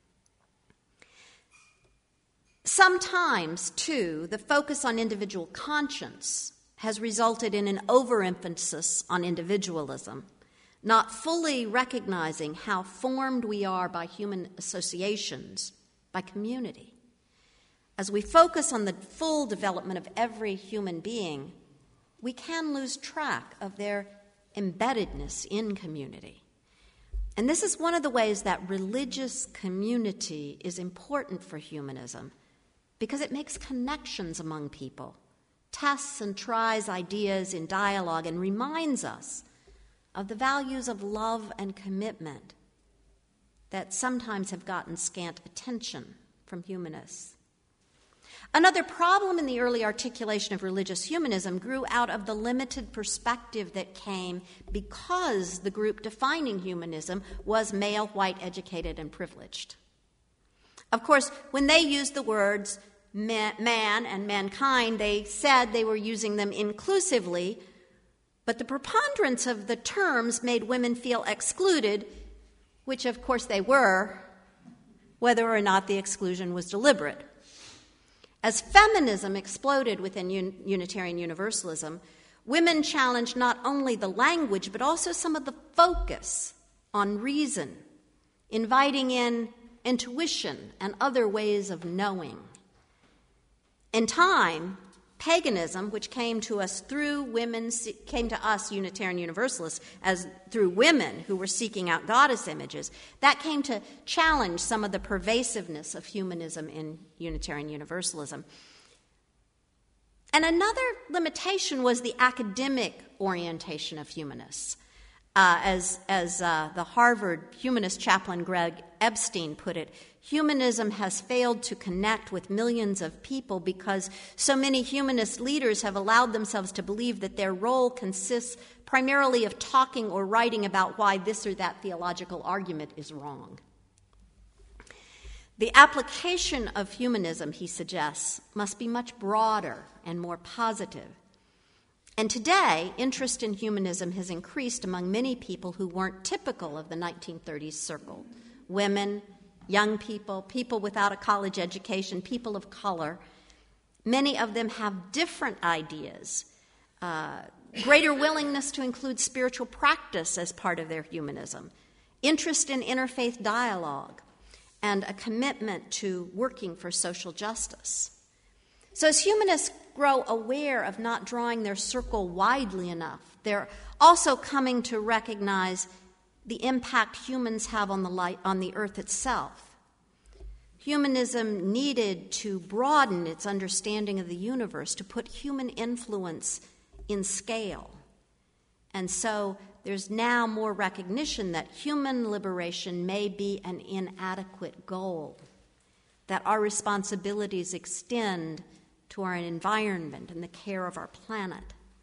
Sometimes, too, the focus on individual conscience has resulted in an overemphasis on individualism, not fully recognizing how formed we are by human associations, by community. As we focus on the full development of every human being, we can lose track of their embeddedness in community. And this is one of the ways that religious community is important for humanism, because it makes connections among people, tests and tries ideas in dialogue, and reminds us of the values of love and commitment that sometimes have gotten scant attention from humanists. Another problem in the early articulation of religious humanism grew out of the limited perspective that came because the group defining humanism was male, white, educated, and privileged. Of course, when they used the words man and mankind, they said they were using them inclusively, but the preponderance of the terms made women feel excluded, which of course they were, whether or not the exclusion was deliberate. As feminism exploded within un- Unitarian Universalism, women challenged not only the language, but also some of the focus on reason, inviting in intuition and other ways of knowing. In time, paganism, which came to us through women, came to us Unitarian Universalists as through women who were seeking out goddess images, that came to challenge some of the pervasiveness of humanism in Unitarian Universalism. And another limitation was the academic orientation of humanists. Uh, as as uh, the Harvard humanist chaplain Greg Epstein put it, humanism has failed to connect with millions of people because so many humanist leaders have allowed themselves to believe that their role consists primarily of talking or writing about why this or that theological argument is wrong. The application of humanism, he suggests, must be much broader and more positive. And today, interest in humanism has increased among many people who weren't typical of the nineteen thirties circle. Women, young people, people without a college education, people of color. Many of them have different ideas, uh, greater willingness to include spiritual practice as part of their humanism, interest in interfaith dialogue, and a commitment to working for social justice. So as humanists grow aware of not drawing their circle widely enough, they're also coming to recognize the impact humans have on the light, on the earth itself. Humanism needed to broaden its understanding of the universe, to put human influence in scale. And so there's now more recognition that human liberation may be an inadequate goal, that our responsibilities extend to our environment and the care of our planet.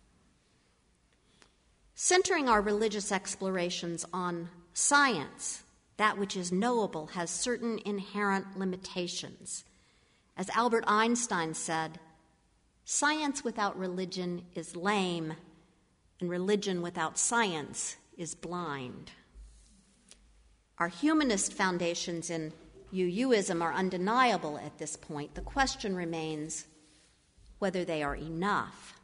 Centering our religious explorations on science, that which is knowable has certain inherent limitations. As Albert Einstein said, science without religion is lame, and religion without science is blind. Our humanist foundations in U U-ism are undeniable at this point. The question remains whether they are enough.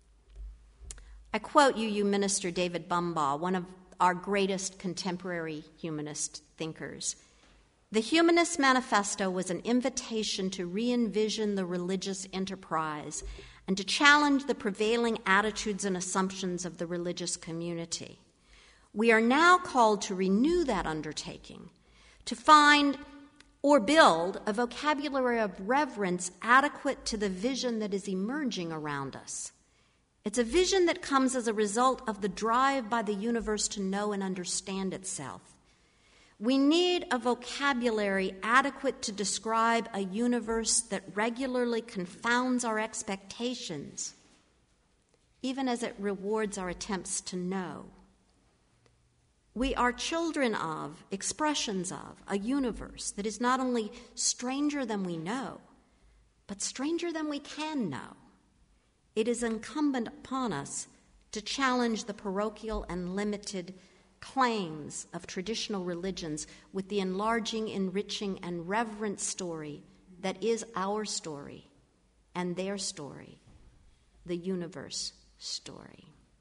I quote U U minister David Bumbaugh, one of our greatest contemporary humanist thinkers. The Humanist Manifesto was an invitation to re-envision the religious enterprise and to challenge the prevailing attitudes and assumptions of the religious community. We are now called to renew that undertaking, to find or build a vocabulary of reverence adequate to the vision that is emerging around us. It's a vision that comes as a result of the drive by the universe to know and understand itself. We need a vocabulary adequate to describe a universe that regularly confounds our expectations, even as it rewards our attempts to know. We are children of, expressions of, a universe that is not only stranger than we know, but stranger than we can know. It is incumbent upon us to challenge the parochial and limited claims of traditional religions with the enlarging, enriching, and reverent story that is our story and their story, the universe story.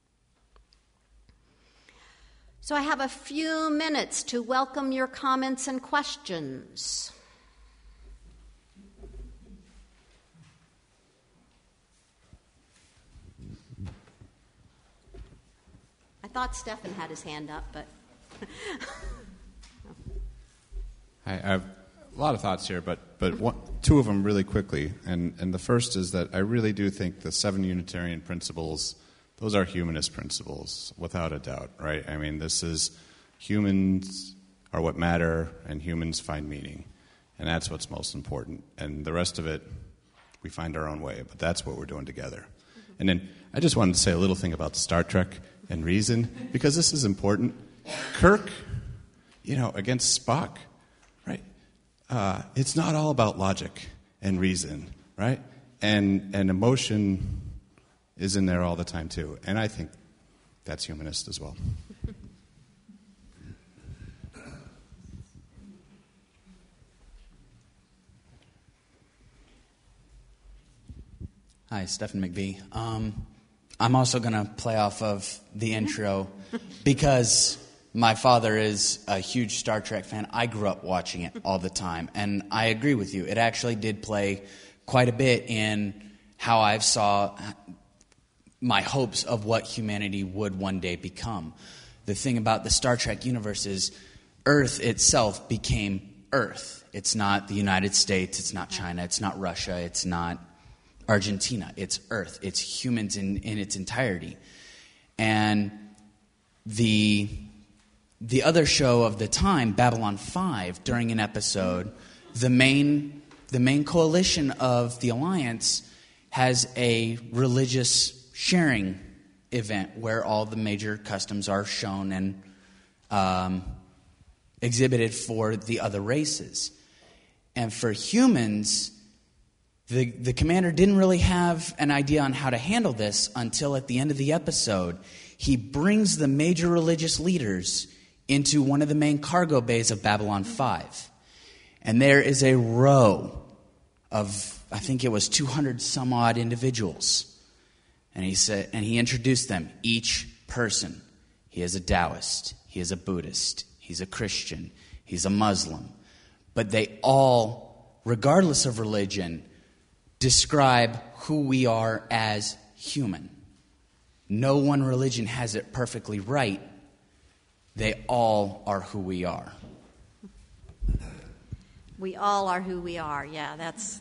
So I have a few minutes to welcome your comments and questions. I thought Stephen had his hand up, but...
I have a lot of thoughts here, but, but one, two of them really quickly. And, and the first is that I really do think the seven Unitarian principles, those are humanist principles, without a doubt, right? I mean, this is humans are what matter, and humans find meaning. And that's what's most important. And the rest of it, we find our own way. But that's what we're doing together. Mm-hmm. And then I just wanted to say a little thing about Star Trek and reason, because this is important. Kirk, you know, against Spock, right? Uh, it's not all about logic and reason, right? And and emotion is in there all the time, too. And I think that's humanist as well.
Hi, Stephen McVie. Um, I'm also going to play off of the intro because my father is a huge Star Trek fan. I grew up watching it all the time, and I agree with you. It actually did play quite a bit in how I saw my hopes of what humanity would one day become. The thing about the Star Trek universe is Earth itself became Earth. It's not the United States, it's not China, it's not Russia, it's not Argentina. It's Earth. It's humans in, in its entirety. And the the other show of the time, Babylon five, during an episode, the main the main coalition of the Alliance has a religious sharing event where all the major customs are shown and um, exhibited for the other races. And for humans, The, the commander didn't really have an idea on how to handle this until at the end of the episode, he brings the major religious leaders into one of the main cargo bays of Babylon five. And there is a row of, I think it was two hundred some odd individuals. And he said, and he introduced them, each person. He is a Taoist, he is a Buddhist, he's a Christian, he's a Muslim. But they all, regardless of religion, describe who we are as human. No one religion has it perfectly right. They all are who we are.
We all are who we are. Yeah, that's...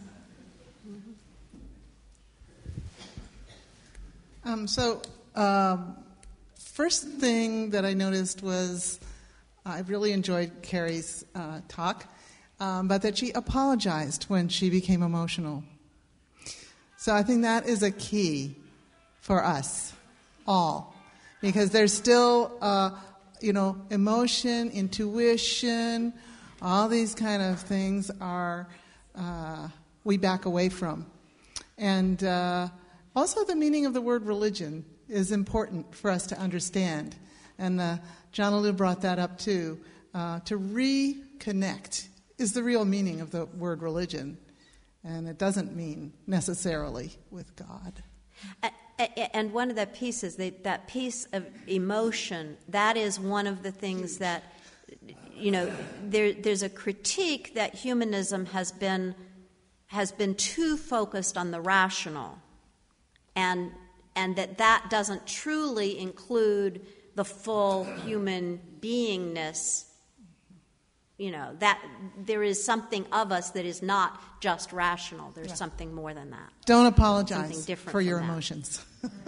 Um, so, um, first thing that I noticed was I really enjoyed Carrie's uh, talk, um, but that she apologized when she became emotional. So I think that is a key for us all, because there's still, uh, you know, emotion, intuition, all these kind of things are uh, we back away from. And uh, also the meaning of the word religion is important for us to understand. And uh, John Alou brought that up too. Uh, to reconnect is the real meaning of the word religion. And it doesn't mean necessarily with God.
And one of the pieces, that piece of emotion, that is one of the things that, you know, there, there's a critique that humanism has been has been too focused on the rational, and and that that doesn't truly include the full human beingness. You know, that there is something of us that is not just rational. There's yeah. something more than that.
Don't apologize for your
that.
emotions.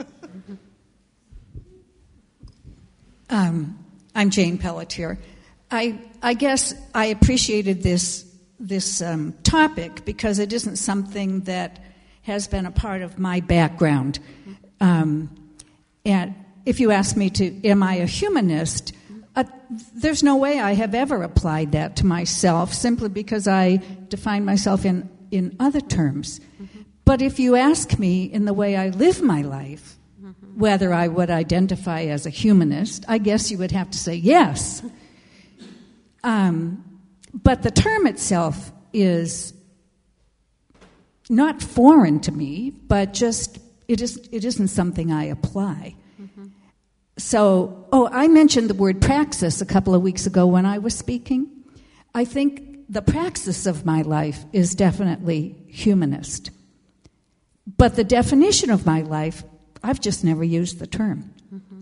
um, I'm Jane Pelletier. I I guess I appreciated this this um, topic because it isn't something that has been a part of my background. Um, and if you ask me to, am I a humanist? Uh, there's no way I have ever applied that to myself simply because I define myself in, in other terms. Mm-hmm. But if you ask me in the way I live my life, mm-hmm. whether I would identify as a humanist, I guess you would have to say yes. Um, but the term itself is not foreign to me, but just it is it isn't something I apply. Mm-hmm. So, oh, I mentioned the word praxis a couple of weeks ago when I was speaking. I think the praxis of my life is definitely humanist. But the definition of my life, I've just never used the term.
Mm-hmm.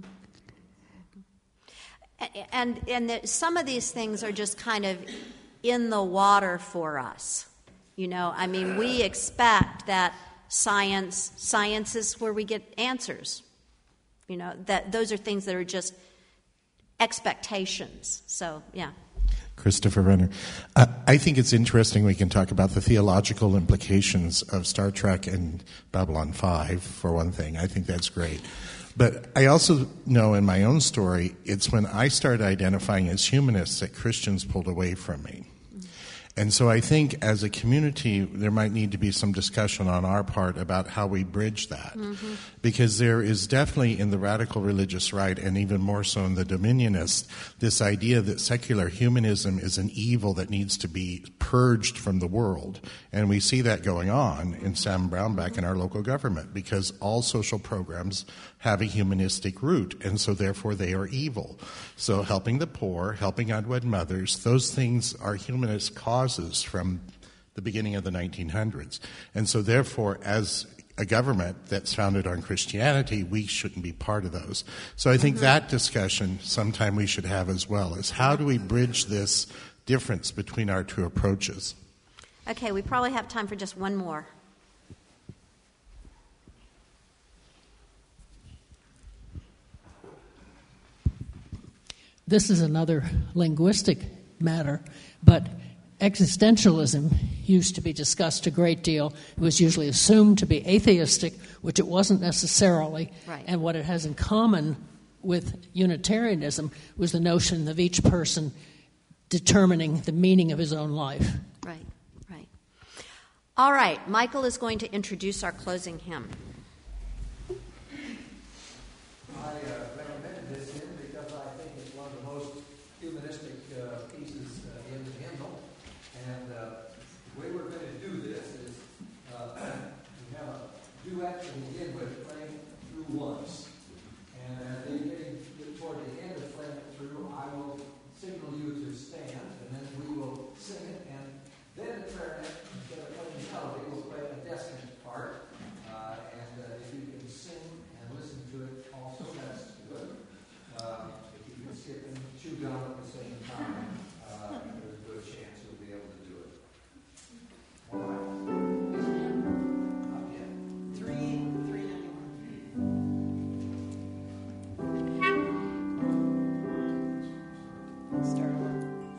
And and the, some of these things are just kind of in the water for us. You know, I mean, we expect that science, science is where we get answers. You know, that those are things that are just expectations. So, yeah.
Christopher Renner. Uh, I think it's interesting we can talk about the theological implications of Star Trek and Babylon five, for one thing. I think that's great. But I also know in my own story, it's when I started identifying as humanist that Christians pulled away from me. And so I think as a community, there might need to be some discussion on our part about how we bridge that. Mm-hmm. Because there is definitely in the radical religious right, and even more so in the dominionist, this idea that secular humanism is an evil that needs to be purged from the world. And we see that going on in Sam Brownback in our local government, because all social programs have a humanistic root, and so therefore they are evil. So helping the poor, helping unwed mothers, those things are humanist causes from the beginning of the nineteen hundreds. And so therefore, as a government that's founded on Christianity, we shouldn't be part of those. So I think mm-hmm. that discussion sometime we should have as well, is how do we bridge this difference between our two approaches?
Okay, we probably have time for just one more.
This is another linguistic matter, but existentialism used to be discussed a great deal. It was usually assumed to be atheistic, which it wasn't necessarily.
Right.
And what it has in common with Unitarianism was the notion of each person determining the meaning of his own life.
Right, right. All right, Michael is going to introduce our closing hymn.
I uh, recommended this hymn because I think it's one of the most humanistic uh, pieces uh, in the hymnal. And uh, the way we're going to do this is uh, we have a duet to begin with, playing through once. And as they get toward the end of playing it through, I will signal you to stand, and then we will sing it. And then the clarinet, instead of playing melody, will play a descant part. Uh, and uh, if you can sing and listen to it also, that's good. Uh, if you can skip and chew gum at the same time, uh, there's a good chance you'll be able to do it. All right. Up yet. Three, three ninety-one. Start over.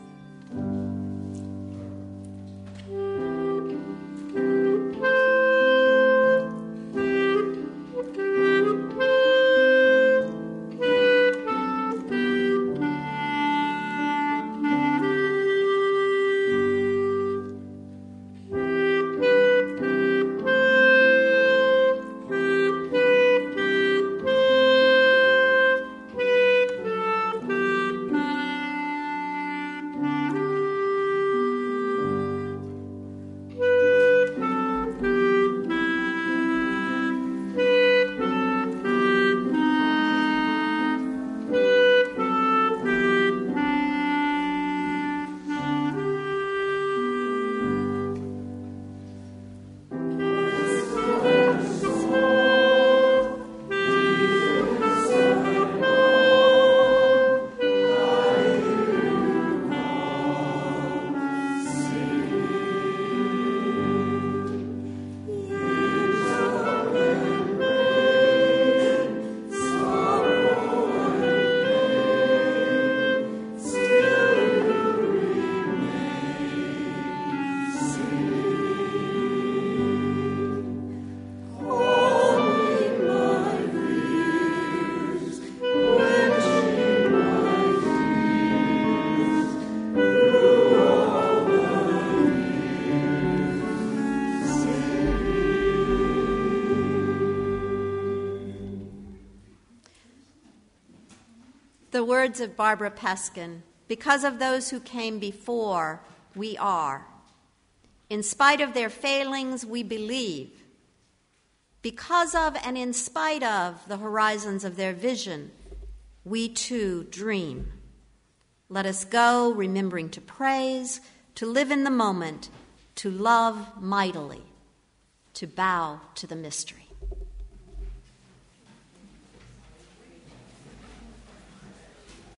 The words of Barbara Peskin, because of those who came before, we are. In spite of their failings, we believe. Because of and in spite of the horizons of their vision, we too dream. Let us go, remembering to praise, to live in the moment, to love mightily, to bow to the mystery.